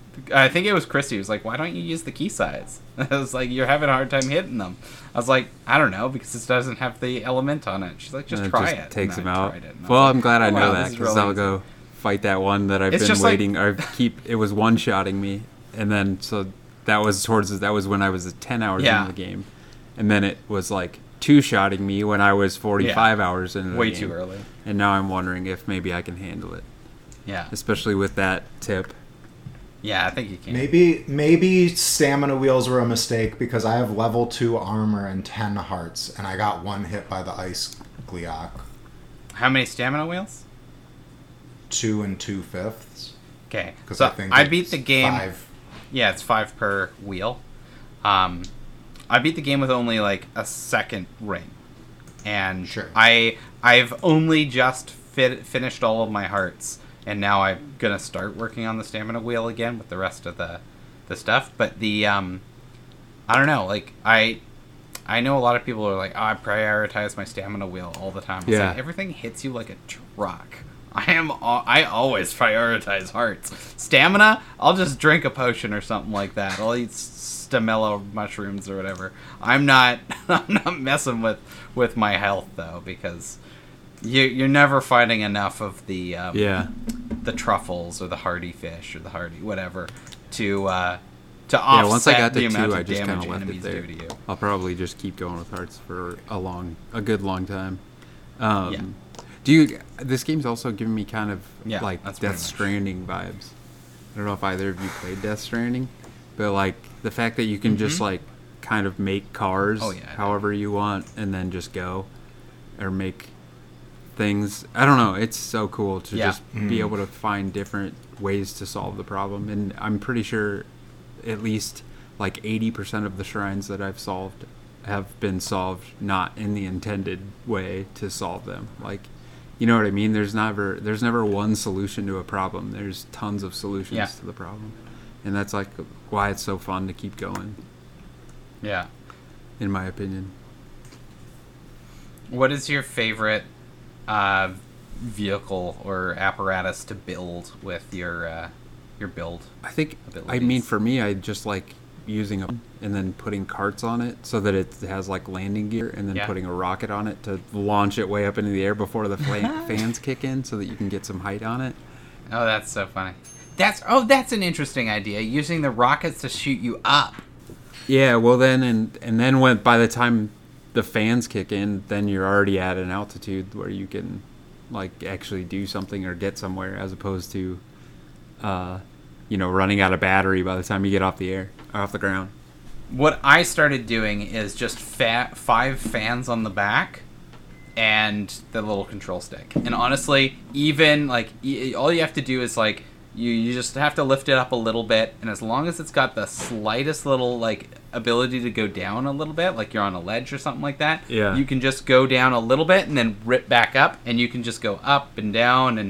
I think it was Christy who was like, why don't you use the key size? I was like, you're having a hard time hitting them. I was like, I don't know, because it doesn't have the element on it. She's like, just And try just it. takes And him I out. tried it, and I was Well, like, I'm glad I oh, know wow, that this is because really I'll easy. go fight that one that I've It's been just like- waiting. I keep it was one shotting me, and then so that was towards that was when I was ten hours Yeah. into the game, and then it was like two shotting me when I was forty-five hours into the Way game. too early. And now I'm wondering if maybe I can handle it, Yeah. especially with that tip. Yeah, I think you can. Maybe maybe stamina wheels were a mistake because I have level two armor and ten hearts, and I got one hit by the ice Gleeok. How many stamina wheels? Two and two fifths. Okay. Because So I think I it's beat the game. Five. Yeah, it's five per wheel. Um, I beat the game with only like a second ring, and Sure. I I've only just fit, finished all of my hearts, and now I'm gonna start working on the stamina wheel again with the rest of the the stuff. But the um, I don't know, like I. I know a lot of people are like, oh, I prioritize my stamina wheel all the time. It's Yeah. like everything hits you like a truck. I am. al- I always prioritize hearts. Stamina, I'll just drink a potion or something like that. I'll eat s- stamella mushrooms or whatever. I'm not. I'm not messing with with my health though, because you you're never finding enough of the um, Yeah. the truffles or the hardy fish or the hardy whatever to uh, to Yeah, offset once I got the to amount two, of I just kind damage of left it enemies there. do to you. I'll probably just keep going with hearts for a long, a good long time. Um, Yeah. Do you? This game's also giving me kind of Yeah, like that's pretty Death much. Stranding vibes. I don't know if either of you played Death Stranding, but like the fact that you can just Mhm. like kind of make cars Oh, yeah, I know. however you want and then just go, or make things. I don't know. It's so cool to Yeah. just be Mhm. able to find different ways to solve the problem, and I'm pretty sure at least like eighty percent of the shrines that I've solved have been solved not in the intended way to solve them. Like, you know what I mean? There's never there's never one solution to a problem. There's tons of solutions Yeah. to the problem. And that's like why it's so fun to keep going, Yeah. in my opinion. What is your favorite uh, vehicle or apparatus to build with your uh, your build? I think I Abilities. mean for me I just like using a and then putting carts on it so that it has like landing gear, and then Yeah. putting a rocket on it to launch it way up into the air before the fla- fans kick in so that you can get some height on it. Oh, that's so funny. That's oh, that's an interesting idea. Using the rockets to shoot you up. Yeah, well then and and then when by the time the fans kick in, then you're already at an altitude where you can like actually do something or get somewhere, as opposed to uh you know, running out of battery by the time you get off the air, off the ground. What I started doing is just fa- five fans on the back and the little control stick. And honestly, even like e- all you have to do is like you you just have to lift it up a little bit, and as long as it's got the slightest little like ability to go down a little bit, like you're on a ledge or something like that, Yeah. you can just go down a little bit and then rip back up, and you can just go up and down, and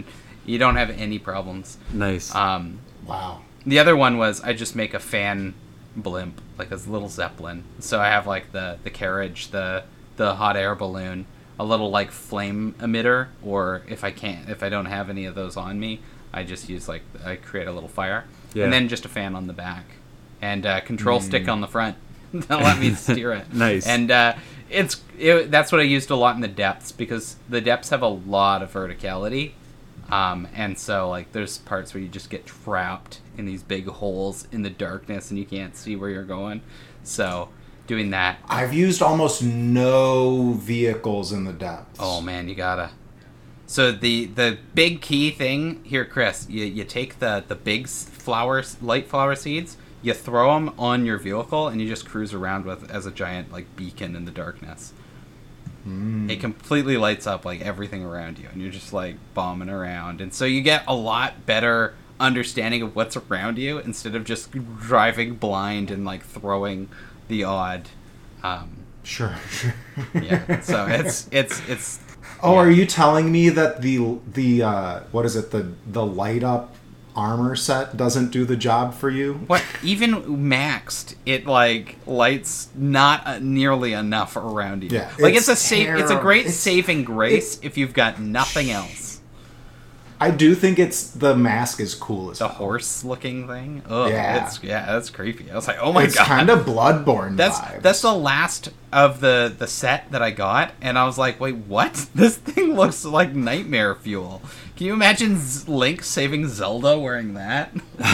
You don't have any problems. Nice. Um, Wow. the other one was I just make a fan blimp, like a little zeppelin. So I have like the, the carriage, the the hot air balloon, a little like flame emitter, or if I can't, if I don't have any of those on me, I just use like, I create a little fire. Yeah. And then just a fan on the back. And a control mm. stick on the front. That'll let me steer it. Nice. And uh, it's it, that's what I used a lot in the depths, because the depths have a lot of verticality. Um, and so like there's parts where you just get trapped in these big holes in the darkness and you can't see where you're going. So doing that. I've used almost no vehicles in the depths. Oh man, you gotta. So the the big key thing here, Chris, you, you take the, the big flowers, light flower seeds, you throw them on your vehicle, and you just cruise around with as a giant like beacon in the darkness. Mm. It completely lights up like everything around you, and you're just like bombing around, and so you get a lot better understanding of what's around you instead of just driving blind and like throwing the odd. Um, sure, sure. Yeah. So it's it's it's. Oh, yeah. Are you telling me that the the uh, what is it the the light up armor set doesn't do the job for you? What, even maxed, it like lights not nearly enough around you. Yeah, like it's it's a safe, it's a great it's, saving grace if you've got nothing else. I do think it's the mask is cool as the hell. horse looking thing. Oh, yeah, it's, yeah, that's creepy. I was like, oh my it's god, it's kind of Bloodborne. That's vibes. that's the last of the the set that I got, and I was like, wait, what? This thing looks like nightmare fuel. Can you imagine Link saving Zelda wearing that?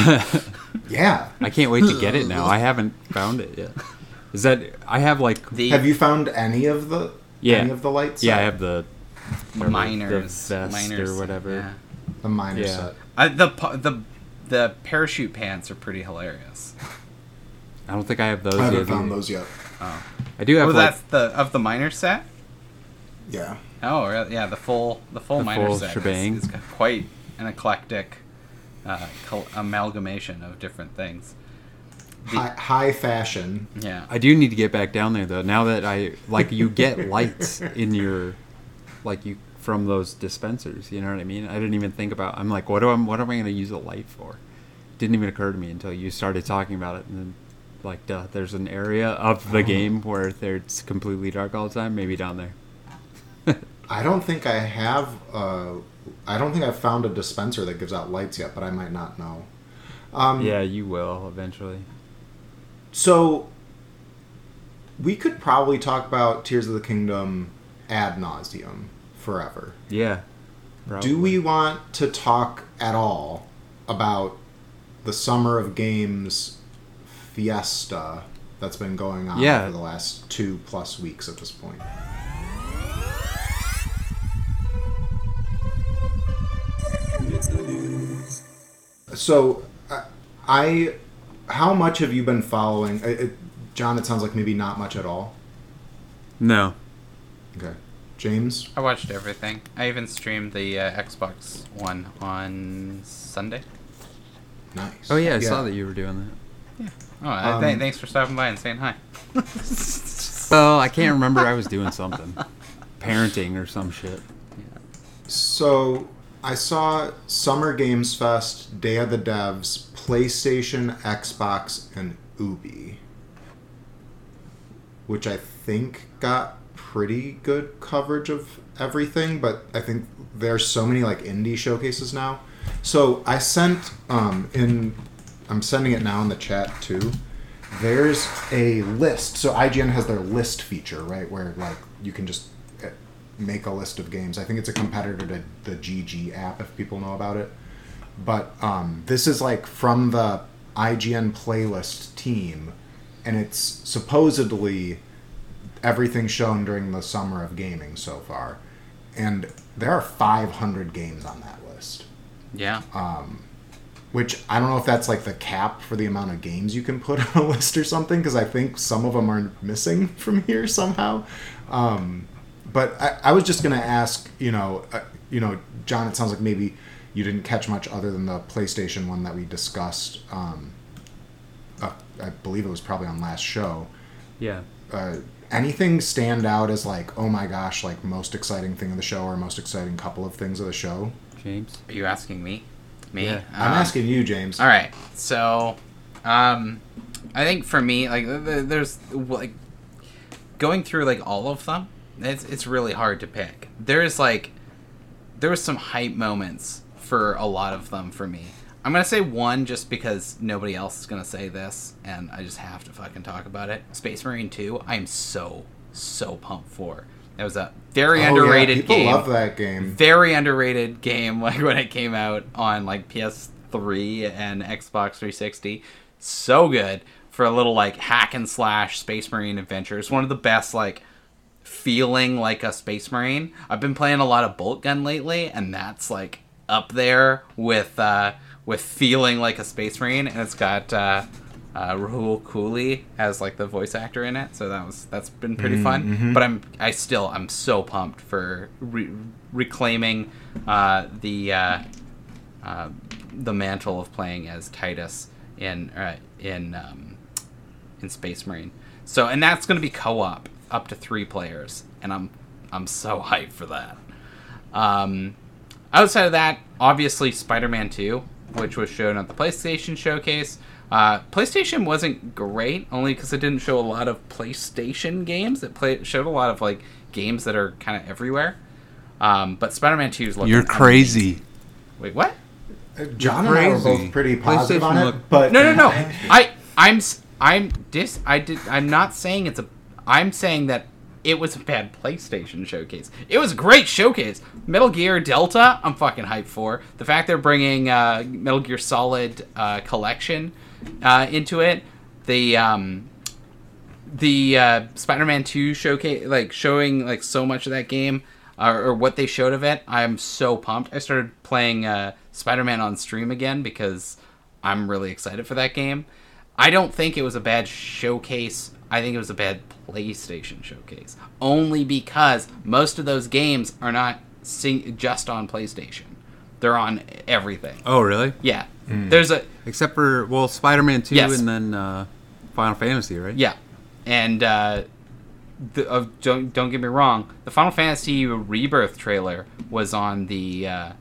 Yeah, I can't wait to get it now. I haven't found it yet. Is that I have like the have you found any of the yeah any of the lights? Yeah, I have the miners, the vest miners or whatever. Yeah. The miner yeah. set. I, the the the parachute pants are pretty hilarious. I don't think I have those I haven't yet. found either. those yet. Oh, I do have. oh, like, that's the of the miner set. Yeah. Oh, really? Yeah, the full the full The miner full set shebang. is, is quite an eclectic uh, col- amalgamation of different things. The, High, high fashion. yeah, I do need to get back down there though. Now that I like, you get lights in your, like you from those dispensers. You know what I mean? I didn't even think about. I'm like, what do I? What am I going to use a light for? Didn't even occur to me until you started talking about it, and then like, duh, there's an area of the game where it's completely dark all the time. Maybe down there. I don't think I have. Uh, I don't think I've found a dispenser that gives out lights yet, but I might not know. Um, Yeah, you will eventually. So we could probably talk about Tears of the Kingdom ad nauseum forever. Yeah. Probably. Do we want to talk at all about the Summer of Games fiesta that's been going on Yeah. for the last two plus weeks at this point? So, uh, I, how much have you been following? It, it, John, it sounds like maybe not much at all. No. Okay. James? I watched everything. I even streamed the uh, Xbox One on Sunday. Nice. Oh yeah, I saw that you were doing that. Yeah. Oh, uh, Um, th- thanks for stopping by and saying hi. Well, I can't remember. I was doing something, parenting or some shit. So, I saw Summer Games Fest, Day of the Devs, PlayStation, Xbox, and Ubi, which I think got pretty good coverage of everything, but I think there's so many like indie showcases now. So I sent um, in, I'm sending it now in the chat too. There's a list. So I G N has their list feature, right, where like you can just make a list of games. I think it's a competitor to the G G app, if people know about it. But um, this is like from the I G N playlist team, and it's supposedly everything shown during the summer of gaming so far. And there are five hundred games on that list. Yeah. Um, which I don't know if that's like the cap for the amount of games you can put on a list or something, because I think some of them are missing from here somehow. Um, but I, I was just going to ask, you know, uh, you know, John, it sounds like maybe you didn't catch much other than the PlayStation one that we discussed. Um, uh, I believe it was probably on last show. Yeah. Uh, anything stand out as like, oh my gosh, like most exciting thing of the show or most exciting couple of things of the show? James. Are you asking me? Me? Yeah. I'm Um, asking you, James. All right. So, um, I think for me, like, th- th- there's like going through like all of them. It's it's really hard to pick. There's like there was some hype moments for a lot of them for me. I'm gonna say one just because nobody else is gonna say this, and I just have to fucking talk about it. Space Marine two. I am so so pumped for. That was a very Oh, underrated yeah, people game. love that game. Very underrated game. Like when it came out on like P S three and Xbox three sixty. So good for a little like hack and slash Space Marine adventure. It's one of the best like feeling like a Space Marine. I've been playing a lot of Bolt Gun lately, and that's like up there with uh, with feeling like a Space Marine. And it's got uh, uh, Rahul Cooley as like the voice actor in it, so that was that's been pretty fun. Mm-hmm. But I'm I still I'm so pumped for re- reclaiming uh, the uh, uh, the mantle of playing as Titus in uh, in um, in Space Marine. So and that's going to be co-op up to three players, and I'm I'm so hyped for that. Um, outside of that, obviously Spider-Man two, which was shown at the PlayStation Showcase. Uh, PlayStation wasn't great, only because it didn't show a lot of PlayStation games. It play, showed a lot of like games that are kind of everywhere. Um, but Spider-Man two is looking You're crazy. amazing. Wait, what? Uh, John and I were Crazy. both pretty positive PlayStation on it, looked- but No, no, no. I, I'm, s- I'm dis. I did. I'm not saying it's a. I'm saying that it was a bad PlayStation showcase. It was a great showcase. Metal Gear Delta, I'm fucking hyped for. The fact they're bringing uh, Metal Gear Solid uh, Collection uh, into it. The um, the uh, Spider-Man two showcase, like showing like so much of that game, uh, or what they showed of it. I'm so pumped. I started playing uh, Spider-Man on stream again because I'm really excited for that game. I don't think it was a bad showcase. I think it was a bad PlayStation showcase. Only because most of those games are not sing- just on PlayStation. They're on everything. Oh, really? Yeah. There's a... Except for, well, Spider-Man two Yes. and then uh, Final Fantasy, right? Yeah. And uh, the, uh, don't, don't get me wrong. The Final Fantasy Rebirth trailer was on the uh,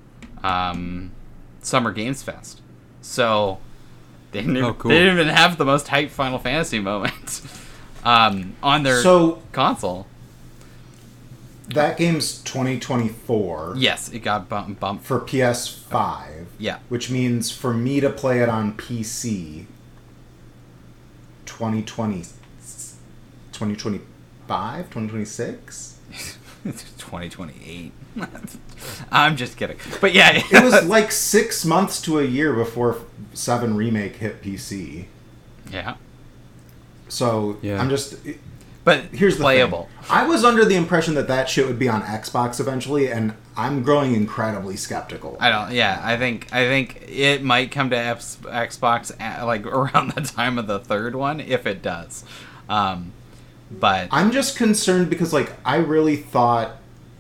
um, Summer Games Fest. So... They didn't, Oh, even, cool. they didn't even have the most hyped Final Fantasy moment um, on their So console. that game's twenty twenty-four Yes, it got bump, bumped. for P S five. Yeah. Which means for me to play it on P C, twenty twenty, twenty twenty-five, twenty twenty-six? twenty twenty-eight. I'm just kidding. But yeah. It was like six months to a year before seven Remake hit P C. Yeah. So Yeah. I'm just... But Here's the playable. thing. I was under the impression that that shit would be on Xbox eventually, and I'm growing incredibly skeptical. I don't. Yeah, I think I think it might come to X, Xbox at, like around the time of the third one, if it does. Um, but I'm just concerned because, like, I really thought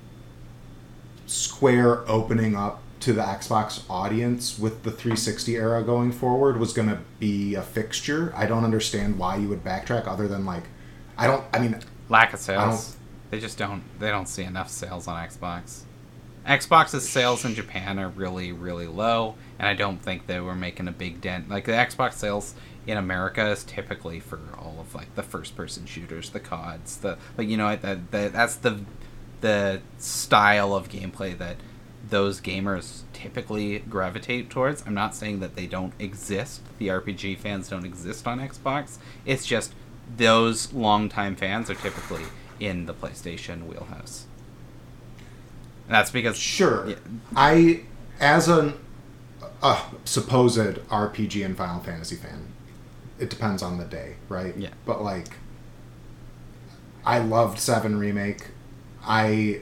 Square opening up to the Xbox audience with the three sixty era going forward was going to be a fixture. I don't understand why you would backtrack other than, like, I don't, I mean... lack of I sales. They just don't. They don't see enough sales on Xbox. Xbox's sales in Japan are really, really low, and I don't think they were making a big dent. Like the Xbox sales in America is typically for all of like the first-person shooters, the C O Ds, the like you know that that that's the the style of gameplay that those gamers typically gravitate towards. I'm not saying that they don't exist. The R P G fans don't exist on Xbox. It's just those longtime fans are typically in the PlayStation wheelhouse. And that's because Sure. Yeah. I, as an a supposed R P G and Final Fantasy fan, it depends on the day, right? Yeah. But, like, I loved seven Remake. I,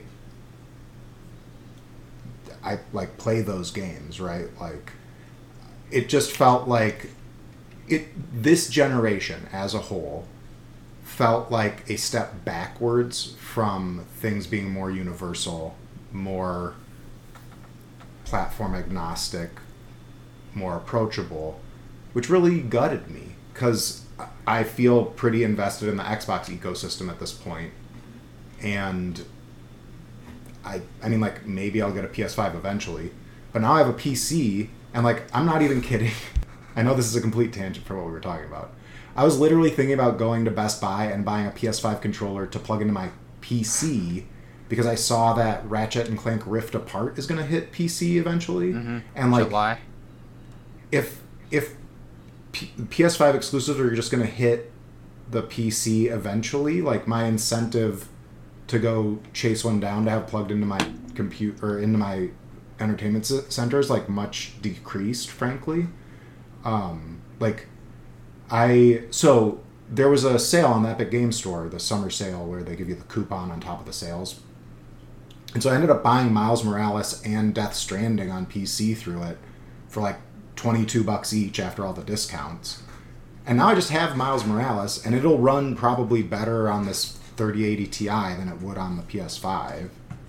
I, like, play those games, right? Like, it just felt like it. This generation as a whole felt like a step backwards from things being more universal, more platform agnostic, more approachable, which really gutted me because I feel pretty invested in the Xbox ecosystem at this point, and I I mean, like, maybe I'll get a P S five eventually, but now I have a P C, and, like, I'm not even kidding. I know this is a complete tangent for what we were talking about. I was literally thinking about going to Best Buy and buying a P S five controller to plug into my P C because I saw that Ratchet and Clank Rift Apart is going to hit P C eventually. Mm-hmm. And, like, July. if if P- P S five exclusives are just going to hit the P C eventually, like, my incentive to go chase one down to have plugged into my computer or into my entertainment center is, like, much decreased, frankly. Um, like, I so there was a sale on the Epic Game Store, the summer sale, where they give you the coupon on top of the sales. And so I ended up buying Miles Morales and Death Stranding on P C through it for like twenty-two bucks each after all the discounts. And now I just have Miles Morales, and it'll run probably better on this thirty eighty Ti than it would on the P S five.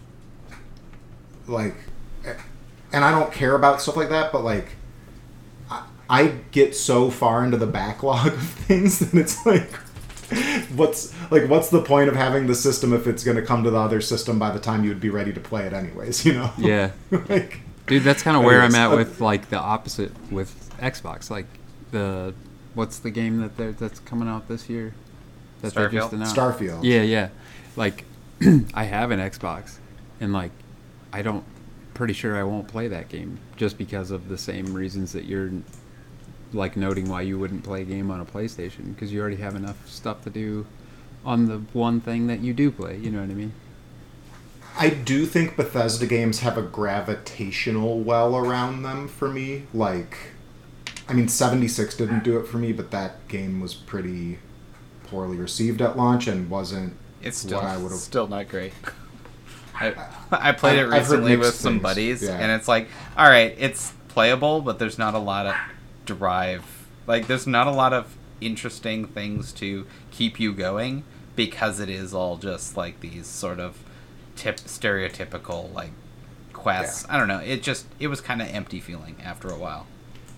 Like, and I don't care about stuff like that, but, like, I, I get so far into the backlog of things that it's like, what's like what's the point of having the system if it's going to come to the other system by the time you would be ready to play it anyways, you know? Yeah. Like, dude, that's kind of where anyways, I'm at uh, with, like, the opposite with Xbox. Like, the what's the game that they're, that's coming out this year that they just Starfield? announced? Starfield. Yeah, yeah. Like, I have an Xbox, and, like, I don't pretty sure I won't play that game just because of the same reasons that you're, like, noting why you wouldn't play a game on a PlayStation, because you already have enough stuff to do on the one thing that you do play, you know what I mean? I do think Bethesda games have a gravitational well around them for me. Like, I mean, seventy-six didn't do it for me, but that game was pretty poorly received at launch and wasn't It's still what I would have. still not great. I I played it I've- I've heard recently mixed with some things, buddies, yeah. and it's like, all right, it's playable, but there's not a lot of drive. Like, there's not a lot of interesting things to keep you going because it is all just like these sort of tip stereotypical like quests. Yeah. I don't know. It just it was kind of empty feeling after a while.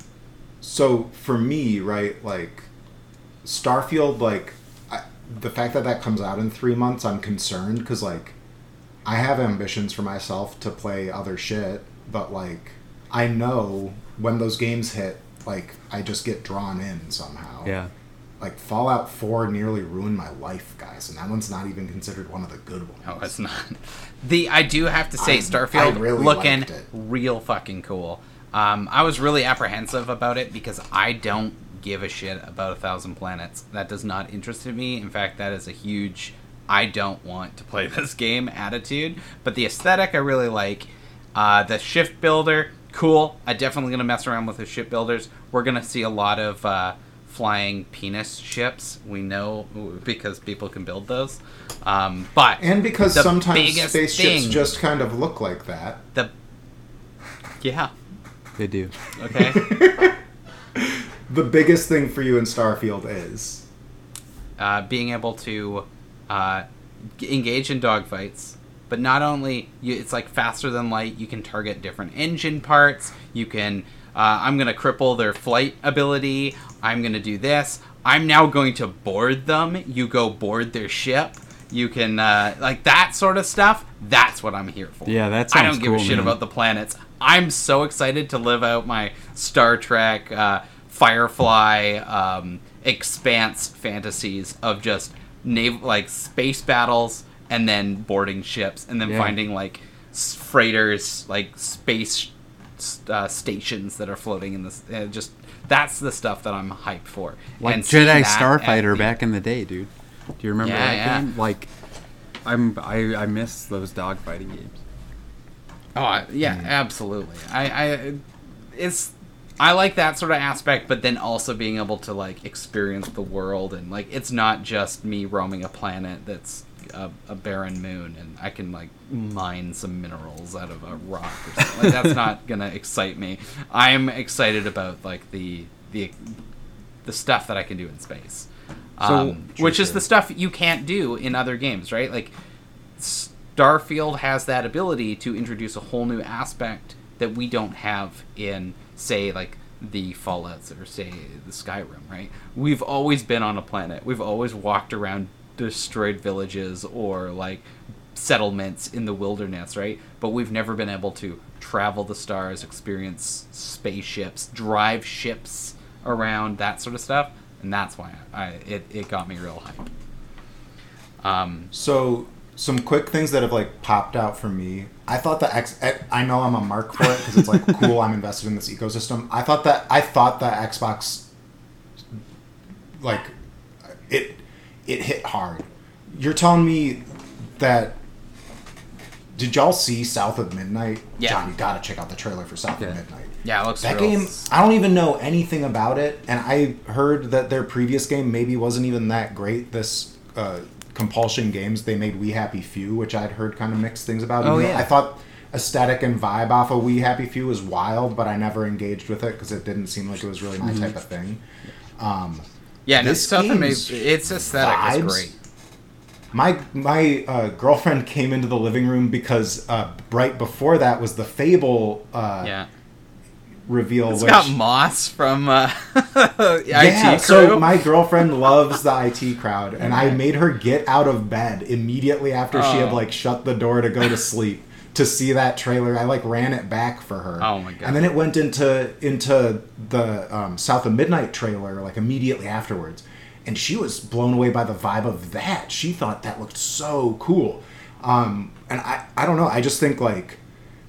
So for me, right, like, Starfield, like, I, the fact that that comes out in three months, I'm concerned because, like, I have ambitions for myself to play other shit, but, like, I know when those games hit, like, I just get drawn in somehow. Yeah. Like, Fallout four nearly ruined my life, guys, and that one's not even considered one of the good ones. No, it's not. The I do have to say, I- Starfield I really looking liked it. real fucking cool. Um, I was really apprehensive about it because I don't give a shit about A Thousand Planets. That does not interest me. In fact, that is a huge I don't want to play this game attitude. But the aesthetic I really like. Uh, the shift builder, cool. I'm definitely going to mess around with the ship builders. We're going to see a lot of uh, flying penis ships. We know because people can build those. Um, but And because the sometimes biggest spaceships thing- just kind of look like that. The yeah. They do. Okay. The biggest thing for you in Starfield is... uh, being able to uh, g- engage in dogfights, but not only you, it's like faster than light. You can target different engine parts. You can. Uh, I'm gonna cripple their flight ability. I'm gonna do this. I'm now going to board them. You go board their ship. You can uh, like that sort of stuff. That's what I'm here for. Yeah, that I sounds don't give a cool, shit man. about the planets. I'm so excited to live out my Star Trek, uh, Firefly, um, Expanse fantasies of just nav- like space battles and then boarding ships and then Yeah. finding like s- freighters, like space uh, stations that are floating in this. Uh, just that's the stuff that I'm hyped for. Like And seeing Jedi that Starfighter at the- back in the day, dude. Do you remember Yeah, that yeah. game? Like, I'm I, I miss those dogfighting games. Oh I- yeah, absolutely. I, I it's I like that sort of aspect, but then also being able to like experience the world and like it's not just me roaming a planet that's a, a barren moon and I can like mine some minerals out of a rock or something. Like that's not gonna excite me. I'm excited about like the the the stuff that I can do in space. Um, So- which is Sure. the stuff you can't do in other games, right? Like Starfield has that ability to introduce a whole new aspect that we don't have in, say, like the Fallouts or say the Skyrim, right? We've always been on a planet. We've always walked around destroyed villages or like settlements in the wilderness, right? But we've never been able to travel the stars, experience spaceships, drive ships around, that sort of stuff, and that's why I it, it got me real hype. Um, So, some quick things that have like popped out for me. I thought the X. I know I'm a mark for it because it's like cool. I'm invested in this ecosystem. I thought that I thought the Xbox, like, it it hit hard. You're telling me that. Did y'all see South of Midnight? Yeah. John, you gotta check out the trailer for South Yeah. of Midnight. yeah, it looks That real. game, I don't even know anything about it, and I heard that their previous game maybe wasn't even that great. This uh, Compulsion Games, they made We Happy Few, which I'd heard kind of mixed things about. Oh, Even though yeah. I thought aesthetic and vibe off of We Happy Few was wild, but I never engaged with it because it didn't seem like it was really my Mm-hmm. type of thing. Um, Yeah, no, this stuff that made game's its aesthetic vibes- is great. My my uh, girlfriend came into the living room because uh, right before that was the Fable uh, Yeah, reveal. it's which, got Moss from uh, I T yeah, Crew. so my girlfriend loves the I T crowd, and I made her get out of bed immediately after she had Oh. like shut the door to go to sleep to see that trailer. I like ran it back for her. Oh my God. And then it went into into the um, South of Midnight trailer like immediately afterwards, and she was blown away by the vibe of that. She thought that looked so cool, um, and I I don't know. I just think like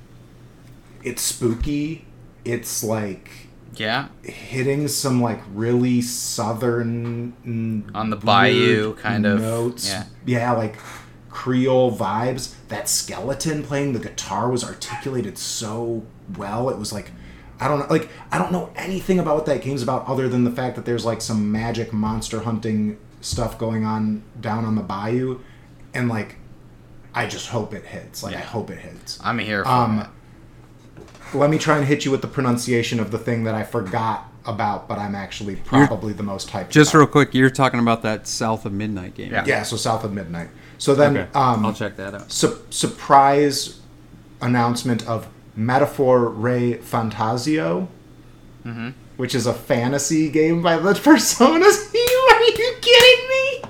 it's spooky. It's like yeah, hitting some like really southern mm, On the bayou weird kind of, notes. yeah. Yeah, like Creole vibes. That skeleton playing the guitar was articulated so well. It was like I don't know, like I don't know anything about what that game's about other than the fact that there's like some magic monster hunting stuff going on down on the bayou, and like I just hope it hits. Like Yeah. I hope it hits. I'm here for Um, it. Let me try and hit you with the pronunciation of the thing that I forgot about, but I'm actually probably the most hyped Just about. real quick, you're talking about that South of Midnight game. Yeah. Yeah, so South of Midnight. So then, Okay. um, I'll check that out. su- surprise announcement of Metaphor Re Fantasio, Mm-hmm. which is a fantasy game by the Persona team. Are you kidding me?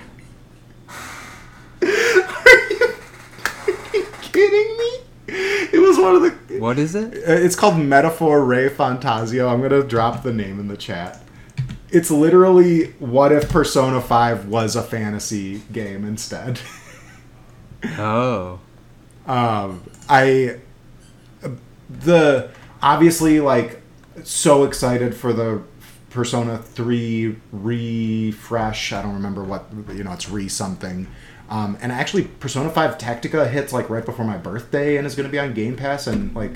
Are you, are you kidding me? It was one of the... What is it? Uh, It's called Metaphor Re Fantasio. I'm going to drop the name in the chat. It's literally what if Persona five was a fantasy game instead. Oh. um, I... The... Obviously, like, so excited for the Persona three refresh. I don't remember what... You know, it's re-something. Um, and actually, Persona five Tactica hits, like, right before my birthday and is going to be on Game Pass, and, like...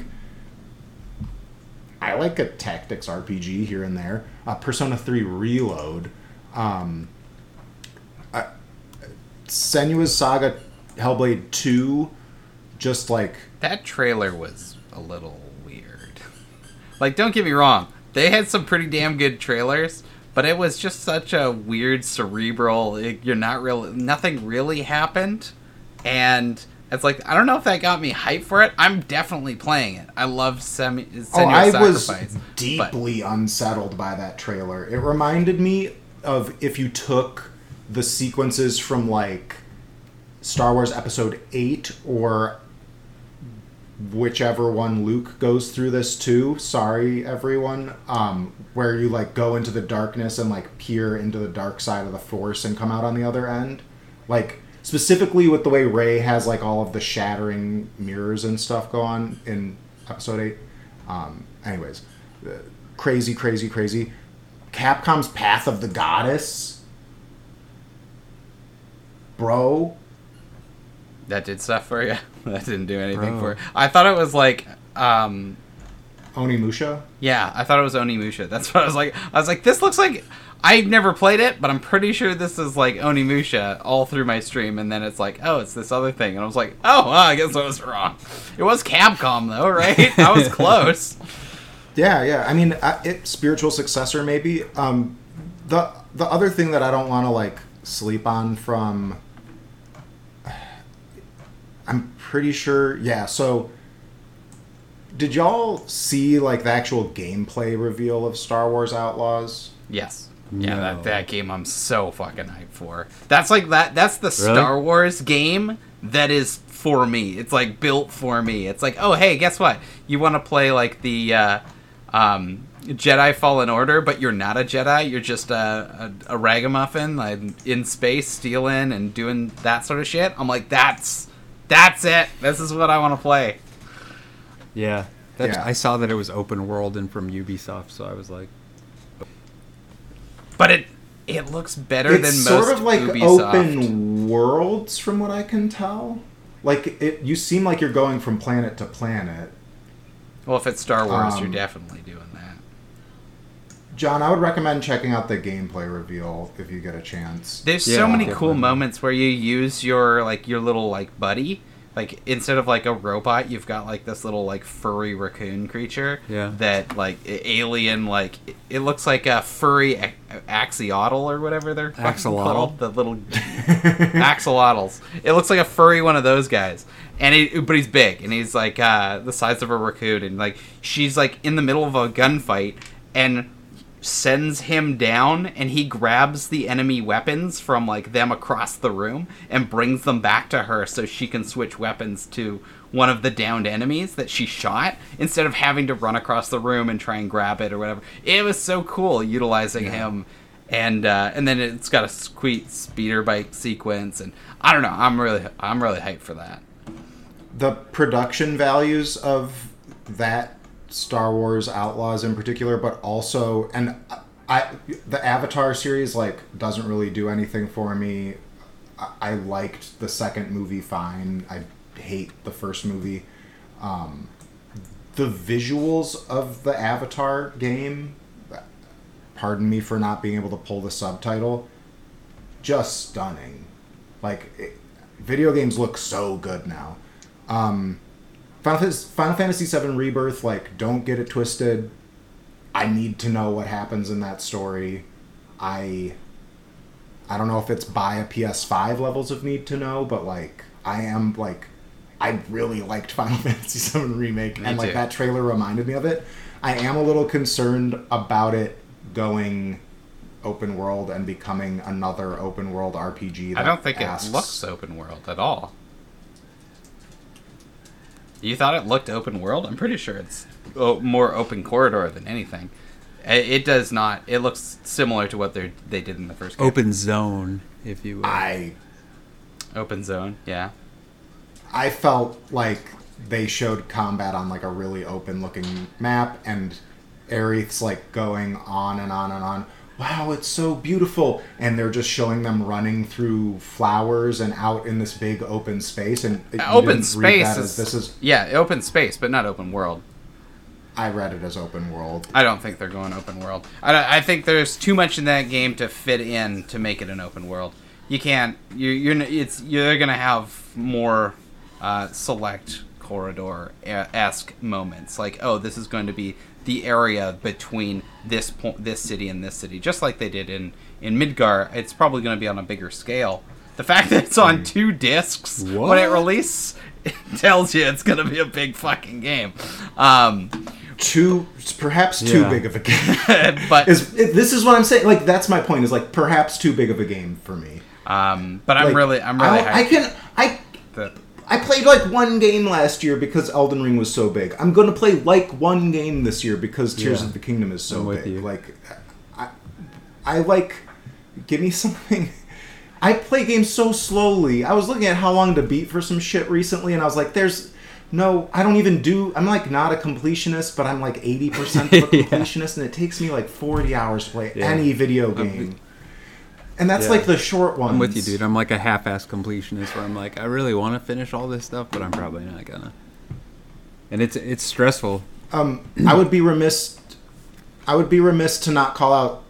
I like a tactics R P G here and there. Uh, Persona three Reload. Um, uh, Senua's Saga Hellblade two. Just like... That trailer was a little weird. Like, don't get me wrong, they had some pretty damn good trailers, but it was just such a weird, cerebral. It, you're not real. Nothing really happened, and it's like I don't know if that got me hyped for it. I'm definitely playing it. I love Semi. Oh, I was Sacrifice, but- deeply unsettled by that trailer. It reminded me of if you took the sequences from, like, Star Wars Episode eight or whichever one Luke goes through this too. Sorry, everyone. Um, where you, like, go into the darkness and, like, peer into the dark side of the Force and come out on the other end. Like, specifically with the way Rey has, like, all of the shattering mirrors and stuff go on in Episode eight. Um, anyways, uh, crazy, crazy, crazy. Capcom's Path of the Goddess. Bro. That did stuff for you. That didn't do anything Bro. for. I thought it was like, um, Onimusha. yeah, I thought it was Onimusha. That's what I was like. I was like, this looks like. I've never played it, but I'm pretty sure this is like Onimusha all through my stream, and then it's like, oh, it's this other thing, and I was like, oh, well, I guess I was wrong. It was Capcom though, right? I was close. Yeah, yeah. I mean, uh, it spiritual successor maybe. Um, the the other thing that I don't want to like sleep on from. I'm pretty sure. Yeah. So, did y'all see like the actual gameplay reveal of Star Wars Outlaws? Yes. Yeah, No. that, that game I'm so fucking hyped for. That's like that. That's the Really? Star Wars game that is for me. It's like built for me. It's like, oh hey, guess what? You want to play like the uh, um, Jedi Fallen Order, but you're not a Jedi. You're just a, a, a ragamuffin like, in space, stealing and doing that sort of shit. I'm like, that's that's it. This is what I want to play. Yeah, that's, Yeah. I saw that it was open world and from Ubisoft, so I was like, But it it looks better It's than sort most of like Ubisoft. open worlds, from what I can tell. Like it, you seem like you're going from planet to planet. Well, if it's Star Wars, Um, you're definitely doing that. John, I would recommend checking out the gameplay reveal if you get a chance. There's Yeah, so many cool definitely. moments where you use your like your little like buddy. Like instead of like a robot, you've got like this little like furry raccoon creature. Yeah. That like a- alien like it- it looks like a furry a- axolotl or whatever they're fucking Axolotl? called. The little axolotls. It looks like a furry one of those guys. And he, but he's big and he's like uh, the size of a raccoon and like she's like in the middle of a gunfight and sends him down and he grabs the enemy weapons from like them across the room and brings them back to her so she can switch weapons to one of the downed enemies that she shot instead of having to run across the room and try and grab it or whatever. It was so cool utilizing Yeah. him. And uh, and then it's got a sweet speeder bike sequence and I don't know, I'm really I'm really hyped for that. The production values of that Star Wars Outlaws in particular, but also, and I, the Avatar series like doesn't really do anything for me. I, I liked the second movie fine. I hate the first movie. Um, the visuals of the Avatar game, pardon me for not being able to pull the subtitle, just stunning. Like, it, video games look so good now. Um, Final Fantasy, Final Fantasy seven Rebirth, like, don't get it twisted. I need to know what happens in that story. I I don't know if it's by a P S five levels of need to know, but, like, I am, like, I really liked Final Fantasy seven Remake, Me and, like, too. that trailer reminded me of it. I am a little concerned about it going open world and becoming another open world R P G that I don't think asks, it looks open world at all. You thought it looked open world? I'm pretty sure it's o- more open corridor than anything. I- It does not. It looks similar to what they they did in the first game. open zone, if you will. I Open zone, yeah. I felt like they showed combat on like a really open looking map, and Aerith's like going on and on and on. Wow, it's so beautiful, and they're just showing them running through flowers and out in this big open space. And you Uh, open didn't read space that is, as, this is. yeah, open space, but not open world. I read it as open world. I don't think they're going open world. I, I think there's too much in that game to fit in to make it an open world. You can't. You, you're. n- It's. You're gonna have more uh, select corridor esque moments. Like, oh, this is going to be the area between this point, this city, and this city, just like they did in in Midgar. It's probably going to be on a bigger scale. The fact that it's on two discs when it What? releases it tells you it's going to be a big fucking game. Um, Too, perhaps too Yeah. big of a game. but is it, this is what I'm saying? Like, that's my point. Is like perhaps too big of a game for me. um, but I'm Like, really, I'm really. I, I hyped can. I that- I played like one game last year because Elden Ring was so big. I'm going to play like one game this year because Tears Yeah. of the Kingdom is so I'm with big. you. Like, I, I like. Give me something. I play games so slowly. I was looking at how long to beat for some shit recently, and I was like, "There's no. I don't even do. I'm like not a completionist, but I'm like eighty percent of a Yeah. completionist, and it takes me like forty hours to play Yeah. any video I'm- game." And that's Yeah. like the short ones. I'm with you, dude. I'm like a half-ass completionist where I'm like, I really want to finish all this stuff, but I'm probably not gonna. And it's it's stressful. Um, I would be remiss. I would be remiss to not call out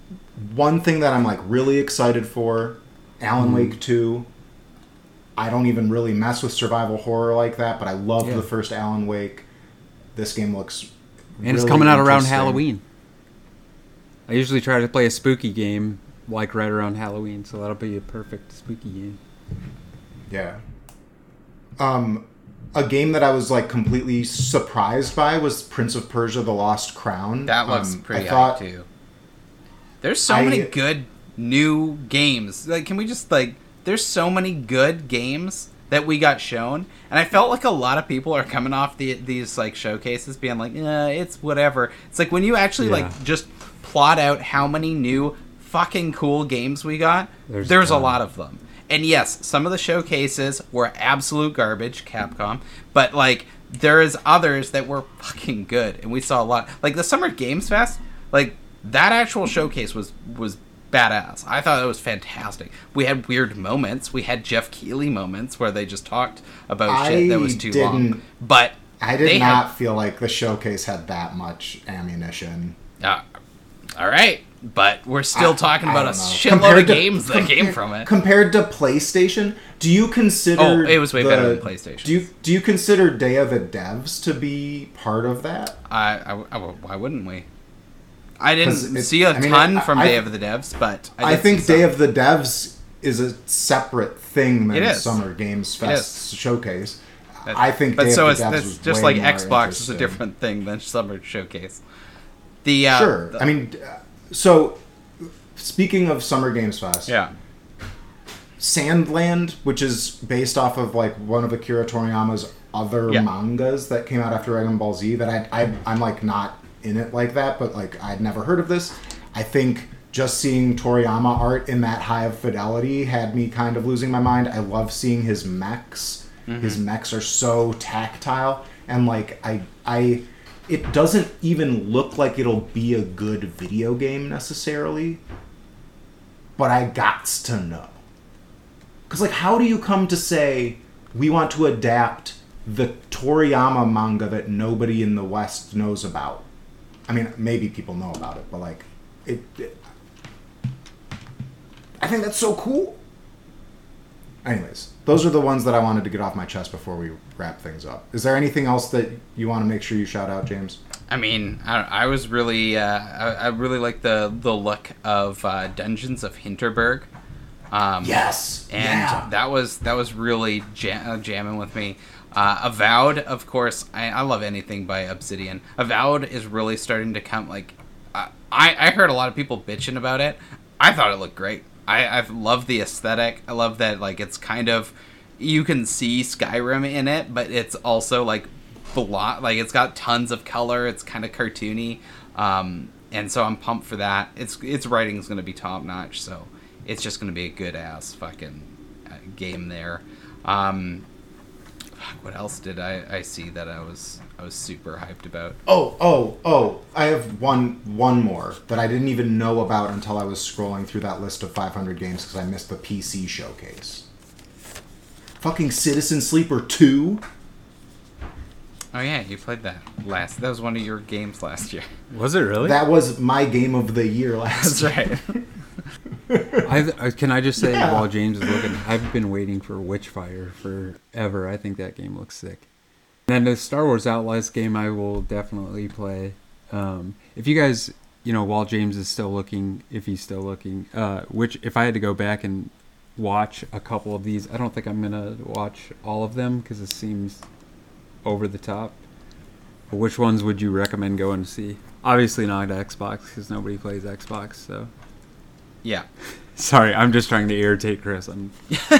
one thing that I'm like really excited for. Alan Mm-hmm. Wake two. I don't even really mess with survival horror like that, but I loved Yeah. the first Alan Wake. This game looks. And it's really coming out around interesting. Halloween. I usually try to play a spooky game like right around Halloween, so that'll be a perfect spooky game. Yeah. Um, a game that I was like completely surprised by was Prince of Persia: The Lost Crown. That looks Um, pretty I thought, hype too. There's so I- many good new games. Like, can we just like? There's so many good games that we got shown, and I felt like a lot of people are coming off the, these like showcases being like, eh, it's whatever. It's like when you actually Yeah. like just plot out how many new fucking cool games we got, There's there's, a a ton. lot of them. And yes, some of the showcases were absolute garbage, Capcom, but like there is others that were fucking good, and we saw a lot. Like the Summer Games Fest, like that actual showcase was was badass. I thought it was fantastic. We had weird moments. We had Jeff Keighley moments where they just talked about shit that was too long. didn't- But I did they not had- feel like the showcase had that much ammunition. Uh, all right, but we're still I- talking I about a don't know. shitload Compared of to- games that came compar- from it. Compared to PlayStation, do you consider? Oh, it was way the- better than PlayStation. Do you do you consider Day of the Devs to be part of that? I, I, I- why wouldn't we? I 'Cause didn't it- see a I mean, ton I- from I- Day of the Devs, but I, I, did think see Day some. of the Devs is a separate thing than It is. Summer Games It Fest showcase. That- I think, but Day so of it's, the Devs that's was just way like more Xbox is a interesting. different thing than Summer Showcase. The uh, Sure. the- I mean, uh, so speaking of Summer Games Fest, yeah, Sandland, which is based off of like one of Akira Toriyama's other Yeah. mangas that came out after Dragon Ball Z, that I, I I'm like not in it like that, but like I'd never heard of this. I think just seeing Toriyama art in that high of fidelity had me kind of losing my mind. I love seeing his mechs. His mechs are so tactile, and like I I it doesn't even look like it'll be a good video game necessarily, but I gots to know. Because, like, how do you come to say, we want to adapt the Toriyama manga that nobody in the West knows about? I mean, maybe people know about it, but, like, it... it I think that's so cool. Anyways, those are the ones that I wanted to get off my chest before we wrap things up. Is there anything else that you want to make sure you shout out, James? I mean, I, I was really, uh, I, I really like the the look of uh, Dungeons of Hinterberg. Um, Yes! and yeah. that was that was really jam- uh, jamming with me. Uh, Avowed, of course, I, I love anything by Obsidian. Avowed is really starting to come. Like, uh, I I heard a lot of people bitching about it. I thought it looked great. I I love the aesthetic. I love that like it's kind of you can see Skyrim in it, but it's also like blot like it's got tons of color. It's kind of cartoony, um, and so I'm pumped for that. Its its writing is going to be top notch. So. It's just going to be a good ass fucking uh, game there. Um, fuck, what else did I, I see that I was I was super hyped about? Oh, oh, oh! I have one one more that I didn't even know about until I was scrolling through that list of five hundred games because I missed the P C showcase. Fucking Citizen Sleeper two? Oh yeah, you played that last. That was one of your games last year. Was it really? That was my game of the year last That's year. right. I've, uh, can I just say, Yeah. while James is looking, I've been waiting for Witchfire forever. I think that game looks sick. And then the Star Wars Outlaws game, I will definitely play. Um, if you guys, you know, while James is still looking, if he's still looking, uh, which if I had to go back and watch a couple of these, I don't think I'm gonna watch all of them because it seems over the top. But which ones would you recommend going to see? Obviously not Xbox because nobody plays Xbox, so. Yeah. Sorry, I'm just trying to irritate Chris. I'm,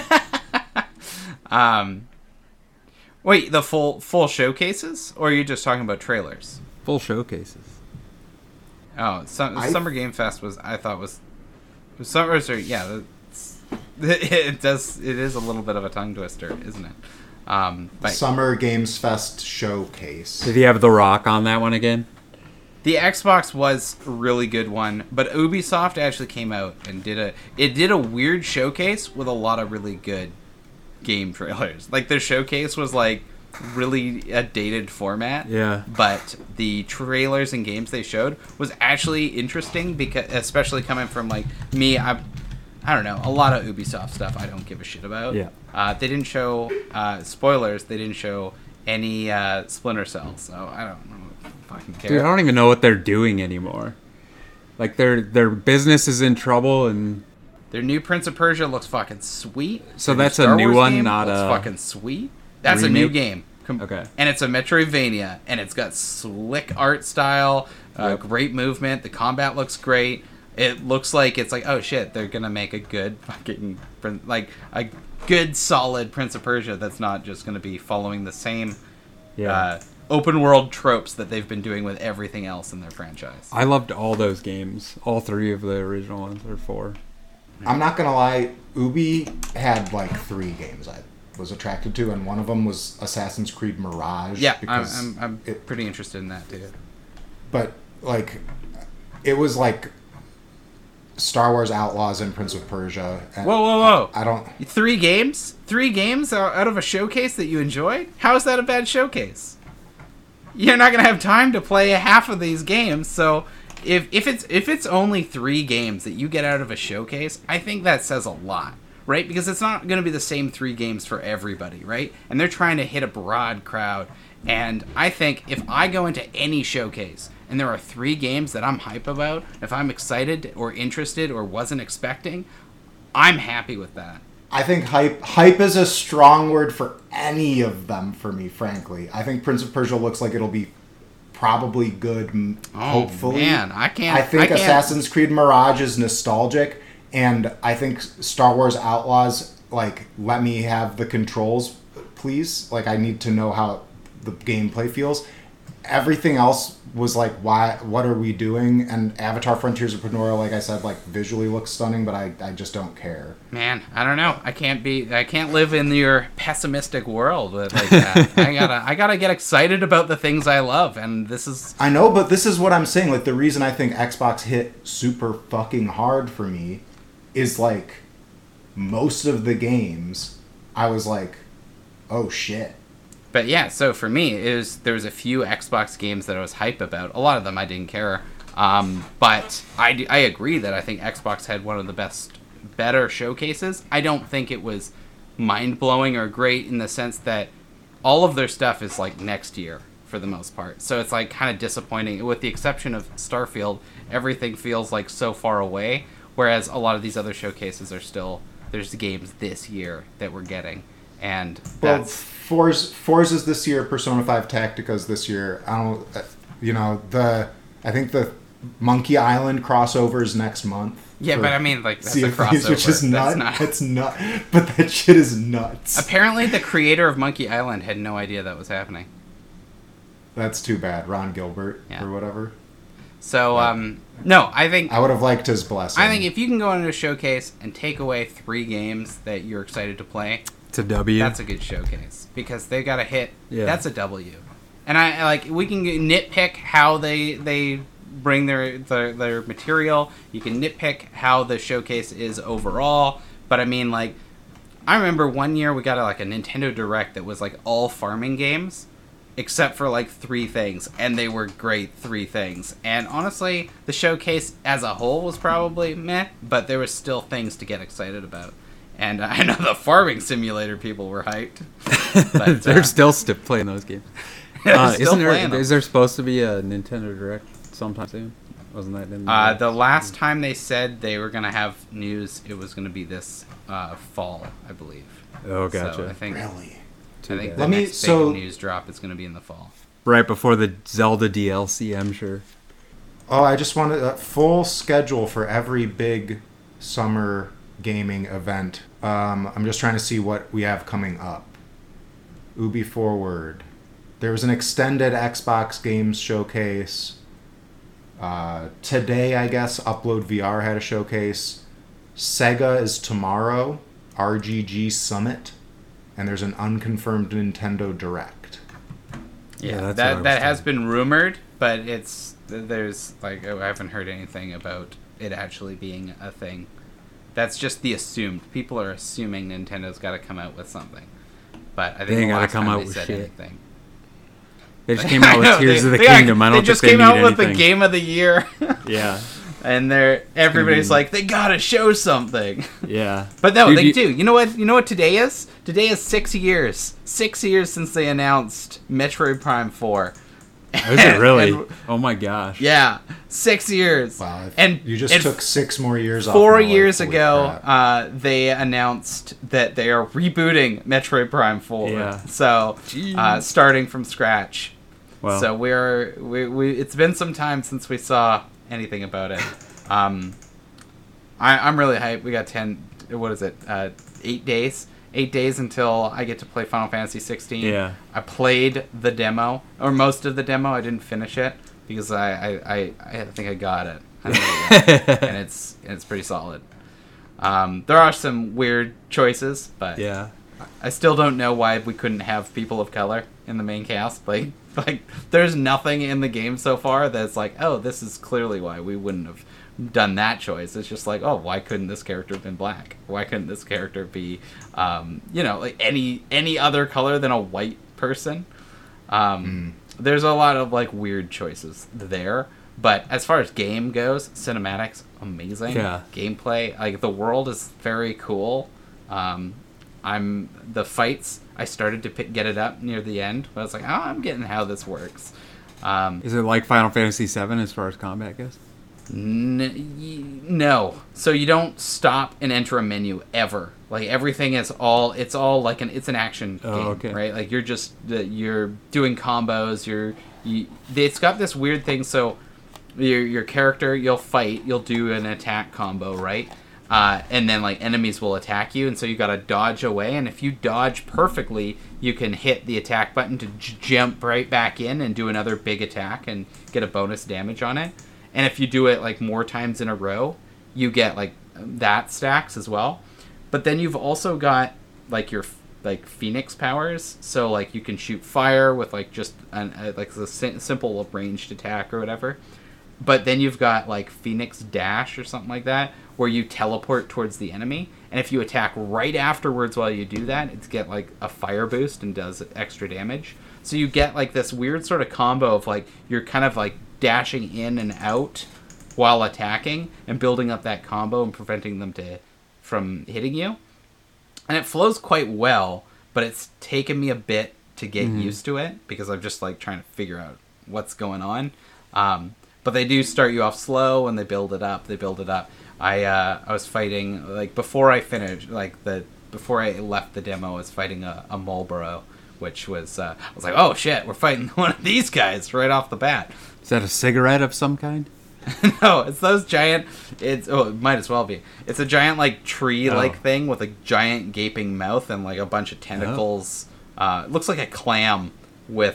Um. Wait, the full full showcases, or are you just talking about trailers? full showcases. Oh, some, I- Summer Game Fest was I thought was Summer. Or, yeah, that's, it does. It is a little bit of a tongue twister, isn't it? Um, but Summer Games Fest showcase. Did he have The Rock on that one again? the Xbox was a really good one, but Ubisoft actually came out and did a it did a weird showcase with a lot of really good game trailers. Like their showcase was like really a dated format. Yeah. But the trailers and games they showed was actually interesting because especially coming from like me, I I don't know, a lot of Ubisoft stuff I don't give a shit about. Yeah. Uh, they didn't show uh, spoilers, they didn't show any uh, Splinter Cell, so I don't know. Fucking care. Dude, I don't even know what they're doing anymore. Like their their business is in trouble, and Their new Prince of Persia looks fucking sweet. So Their that's a Star new Wars one, game not looks a fucking sweet. That's a new remake? game. Com- Okay. And it's a Metroidvania, and it's got slick art style, uh, Yep. great movement. The combat looks great. It looks like it's like, oh shit, they're gonna make a good fucking like a good solid Prince of Persia that's not just gonna be following the same Yeah. uh, open world tropes that they've been doing with everything else in their franchise. I loved all those games. All three of the original ones, or four. I'm not gonna lie, Ubi had like three games I was attracted to, and one of them was Assassin's Creed Mirage. Yeah, I'm, because I'm, I'm it, pretty interested in that too. but like, it was like Star Wars Outlaws and Prince of Persia. And Whoa, whoa, whoa! I, I don't. Three games? Three games out out of a showcase that you enjoyed? How is that a bad showcase? You're not gonna have time to play half of these games, so if if it's if it's only three games that you get out of a showcase, I think that says a lot, right? Because it's not gonna be the same three games for everybody, right? And they're trying to hit a broad crowd. And I think if I go into any showcase and there are three games that I'm hype about, if I'm excited or interested or wasn't expecting, I'm happy with that. I think hype hype is a strong word for any of them for me, frankly. I think Prince of Persia looks like it'll be probably good, m- Oh, hopefully. man, I can't- I think I can't- Assassin's Creed Mirage is nostalgic, and I think Star Wars Outlaws, like, let me have the controls, please. Like, I need to know how the gameplay feels. Everything else was like, why? What are we doing? And Avatar: Frontiers of Pandora, like I said, like visually looks stunning, but I, I just don't care. Man, I don't know. I can't be. I can't live in your pessimistic world with- like that. I gotta. I gotta get excited about the things I love, and this is. I know, but this is what I'm saying. Like, the reason I think Xbox hit super fucking hard for me is like most of the games, I was like, oh shit. But yeah, so for me, it was there was a few Xbox games that I was hype about. A lot of them I didn't care. Um, but I, d- I agree that I think Xbox had one of the best, better showcases. I don't think it was mind-blowing or great in the sense that all of their stuff is like next year for the most part. So it's like kind of disappointing. With the exception of Starfield, everything feels like so far away. Whereas a lot of these other showcases are still, there's games this year that we're getting. And Well, that's... Forza, Forza's this year, Persona five Tactica's this year. I don't, uh, you know, the, I think the Monkey Island crossover's next month. Yeah, for but I mean, like, that's Sea a of Thieves, crossover. which is That's nuts. not... That's nut. But that shit is nuts. Apparently, the creator of Monkey Island had no idea that was happening. That's too bad. Ron Gilbert Yeah. or whatever. So, Yeah. um, no, I think I would have liked his blessing. I think if you can go into a showcase and take away three games that you're excited to play, It's a W. that's a good showcase because they got a hit. Yeah. That's a W. And I I like we can nitpick how they they bring their, their their material. You can nitpick how the showcase is overall. But I mean, like, I remember one year we got a, like a Nintendo Direct that was like all farming games, except for like three things, and they were great three things. And honestly, the showcase as a whole was probably meh, but there was still things to get excited about. And I know the farming simulator people were hyped. But, They're uh, still still playing those games. they're Uh, still isn't there? playing them. Is there supposed to be a Nintendo Direct sometime soon? Wasn't that in? Uh, the last time they said they were going to have news, it was going to be this uh, fall, I believe. Oh, So I gotcha. think, Really? Too I think bad. the Let me- next big so- news drop is going to be in the fall. Right before the Zelda D L C, I'm sure. Oh, I just wanted a full schedule for every big summer gaming event. Um, I'm just trying to see what we have coming up. Ubi Forward. There was an extended Xbox Games showcase. Uh, today, I guess, Upload V R had a showcase. Sega is tomorrow. R G G Summit. And there's an unconfirmed Nintendo Direct. Yeah, that's what I that was that has thinking. been rumored, but it's there's like I haven't heard anything about it actually being a thing. That's just the assumed. People are assuming Nintendo's got to come out with something, but I think They the ain't gotta last come time out they with said shit. anything. They just came out I with know, Tears they- of the they, like, Kingdom. I don't they think just they came need out with anything. the game of the year. Yeah, And they're everybody's be- like, they gotta show something. yeah. But no, Dude, they you- do. You know what? You know what today is? Today is six years. Six years since they announced Metroid Prime Four. Is it really? And- Oh my gosh. yeah, six years. Wow. if And you just and took six more years off. Four my life. years Holy ago, crap. uh, they announced that they are rebooting Metroid Prime Four. Yeah. So, uh, starting from scratch. Well, So we're we, we it's been some time since we saw anything about it. Um, I, I'm really hyped. We got ten. What is it? Uh, eight days. Eight days until I get to play Final Fantasy sixteen. Yeah. I played the demo, or most of the demo. I didn't finish it because I I, I, I think I got it. I think I got it. And it's and it's pretty solid. Um, there are some weird choices, but Yeah. I still don't know why we couldn't have people of color in the main cast. Like, like there's nothing in the game so far that's like, oh, this is clearly why we wouldn't have done that choice. It's just like, oh, why couldn't this character have been black? Why couldn't this character be, um, you know, like any any other color than a white person? Um, mm. There's a lot of like weird choices there. But as far as game goes, cinematics amazing. Yeah. Gameplay, like the world is very cool. Um, I'm the fights. I started to pick, get it up near the end, but I was like, oh, I'm getting how this works. Um, Is it like Final Fantasy seven as far as combat goes? N- y- no. So you don't stop and enter a menu ever. Like everything is all. It's all like an. It's an action Oh, game, okay. right? Like you're just you're doing combos. You're. You, it's got this weird thing. So your your character, you'll fight. You'll do an attack combo, right? Uh, and then like enemies will attack you, and so you got to dodge away. And if you dodge perfectly, you can hit the attack button to j- jump right back in and do another big attack and get a bonus damage on it. And if you do it like more times in a row, you get like that stacks as well. But then you've also got like your like Phoenix powers, so like you can shoot fire with like just an uh, like a sim- simple ranged attack or whatever. But then you've got like Phoenix Dash or something like that, where you teleport towards the enemy, and if you attack right afterwards while you do that, it's get like a fire boost and does extra damage. So you get like this weird sort of combo of like you're kind of like dashing in and out while attacking and building up that combo and preventing them to from hitting you. And it flows quite well, but it's taken me a bit to get mm-hmm. used to it because I'm just like trying to figure out what's going on. Um, But they do start you off slow, and they build it up. They build it up. I uh, I was fighting like before I finished like the before I left the demo. I was fighting a, a Marlboro, which was uh, I was like, oh shit, we're fighting one of these guys right off the bat. Is that a cigarette of some kind? No, it's those giant. It's oh, it might as well be. It's a giant like tree-like oh. thing with a giant gaping mouth and like a bunch of tentacles. Oh. Uh, it looks like a clam with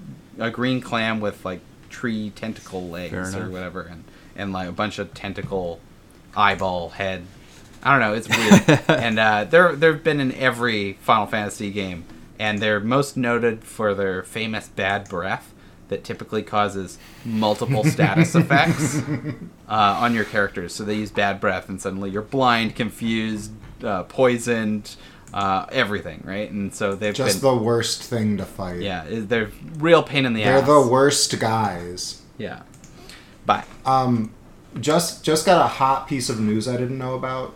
a green clam with like tree tentacle legs or whatever, and and like a bunch of tentacle eyeball head. I don't know, it's weird. And uh, they're they've been in every Final Fantasy game, and they're most noted for their famous bad breath that typically causes multiple status effects uh, on your characters. So they use bad breath, and suddenly you're blind, confused, uh, poisoned, uh, everything, right? And so they've just been, the worst thing to fight. Yeah, they're real pain in the they're ass. They're the worst guys. Yeah. Bye. Um, just just got a hot piece of news I didn't know about.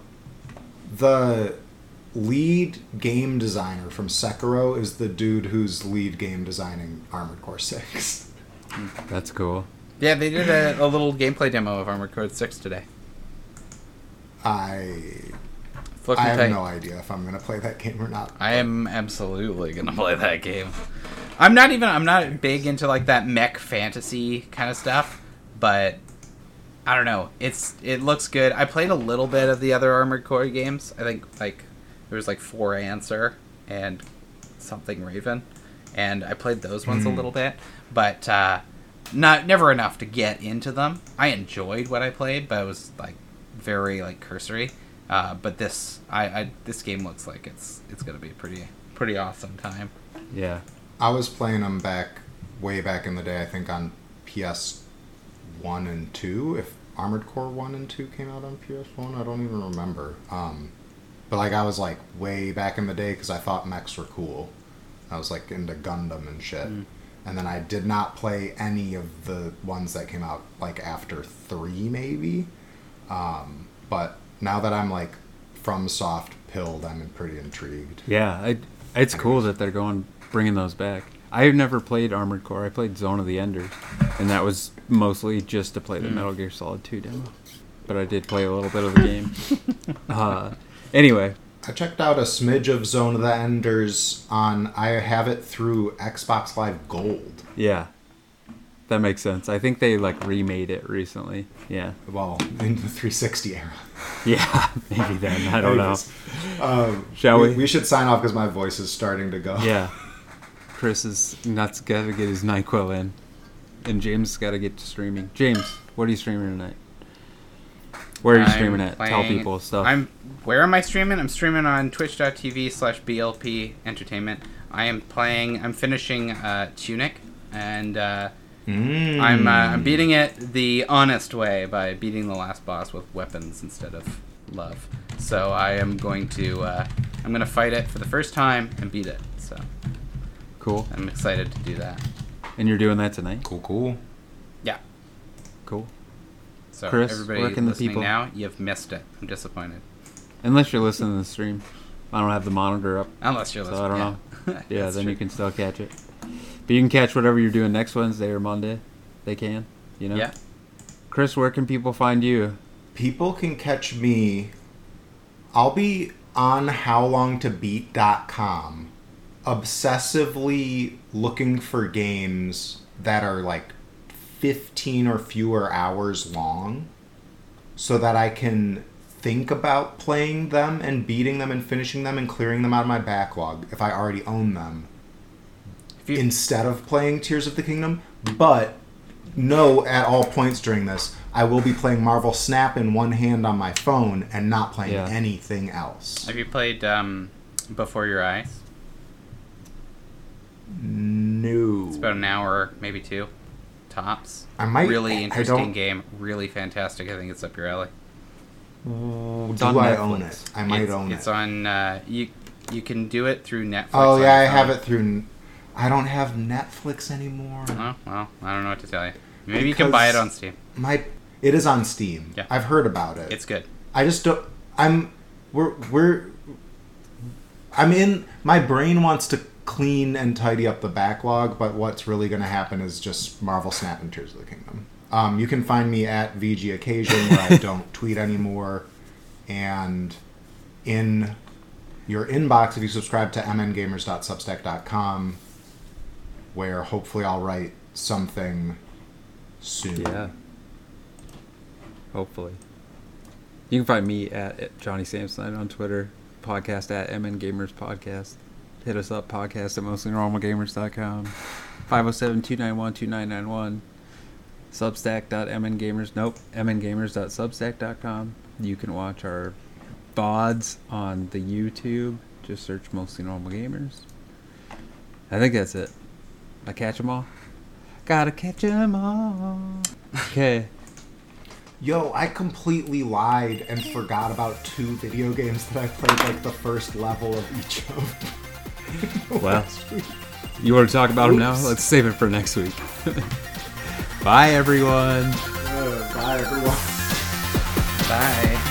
The lead game designer from Sekiro is the dude who's lead game designing Armored Core six. That's cool. Yeah, they did a, a little gameplay demo of Armored Core six today. I I have tight. no idea if I'm going to play that game or not. I am absolutely going to play that game. I'm not even, I'm not big into like that mech fantasy kind of stuff, but I don't know. It's, it looks good. I played a little bit of the other Armored Core games. I think like there was like four Answer and something Raven, and I played those ones mm. a little bit, but uh, not never enough to get into them. I enjoyed what I played, but it was like very like cursory. Uh, but this, I, I, this game looks like it's it's gonna be a pretty pretty awesome time. Yeah, I was playing them back way back in the day. I think on P S one and two. If Armored Core one and two came out on P S one, I don't even remember. Um, but like I was like way back in the day because I thought mechs were cool. I was like into Gundam and shit. Mm. And then I did not play any of the ones that came out like after three maybe. Um, but now that I'm like from soft pilled, I'm pretty intrigued. Yeah, I, it's cool that they're going bringing those back. I've never played Armored Core. I played Zone of the Enders, and that was mostly just to play the mm. Metal Gear Solid two demo. But I did play a little bit of the game. uh, anyway, I checked out a smidge of Zone of the Enders on. I have it through Xbox Live Gold. Yeah. That makes sense. I think they like remade it recently. Yeah. Well, in the three sixty era. Yeah, maybe then. I don't Anyways, know. Um, Shall we? We should sign off because my voice is starting to go. Yeah. Chris is nuts. Got to get his NyQuil in, and James has got to get to streaming. James, what are you streaming tonight? Where are you I'm streaming at? Tell playing- people stuff. I'm. Where am I streaming? I'm streaming on twitch.tv slash BLP Entertainment. I am playing. I'm finishing uh, Tunic, and uh, Mm. I'm uh, I'm beating it the honest way by beating the last boss with weapons instead of love. So I am going to uh, I'm going to fight it for the first time and beat it. So Cool. I'm excited to do that. And you're doing that tonight? Cool, cool. Yeah. Cool. So Chris, everybody where can the listening people- now, you've missed it. I'm disappointed. Unless you're listening to the stream. I don't have the monitor up. Unless you're So listening. I don't know. Yeah, Yeah, That's then true. you can still catch it. But you can catch whatever you're doing next Wednesday or Monday. They can, you know? Yeah. Chris, where can people find you? People can catch me. I'll be on how long to beat dot com obsessively looking for games that are like fifteen or fewer hours long so that I can think about playing them and beating them and finishing them and clearing them out of my backlog if I already own them If you, instead of playing Tears of the Kingdom. But know at all points during this, I will be playing Marvel Snap in one hand on my phone and not playing Yeah. anything else. have you played um, Before Your Eyes? No. It's about an hour, maybe two, tops. I might. Really I interesting don't, game. Really fantastic. I think it's up your alley. It's Do on I Netflix. own it? I might it's, own it's it. on. Uh, you you can do it through Netflix. Oh on yeah, I your have phone. it through. I don't have Netflix anymore. Oh well, I don't know what to tell you. Maybe you can buy it Because- on Steam. My it is on Steam. Yeah. I've heard about it. It's good. I just don't. I'm. We're we're. I'm in. My brain wants to clean and tidy up the backlog, but what's really going to happen is just Marvel Snap and Tears of the Kingdom. Um, you can find me at V G Occasion, where I don't tweet anymore, and in your inbox if you subscribe to m n gamers dot substack dot com, where hopefully I'll write something soon. Yeah. Hopefully. You can find me at, at Johnny Samsonite on Twitter. Podcast at M N Gamers Podcast. Hit us up, podcast at mostly normal gamers dot com. five oh seven, two nine one, two nine nine one. Substack dot m n gamers. Nope. m n gamers dot substack dot com. You can watch our V O Ds on the YouTube. Just search Mostly Normal Gamers. I think that's it. I catch them all? Gotta catch them all. Okay. Yo, I completely lied and forgot about two video games that I played like the first level of each of. Well, last week. you want to talk about them now? Oops. Let's save it for next week. Bye, everyone. Uh, bye, everyone. Bye.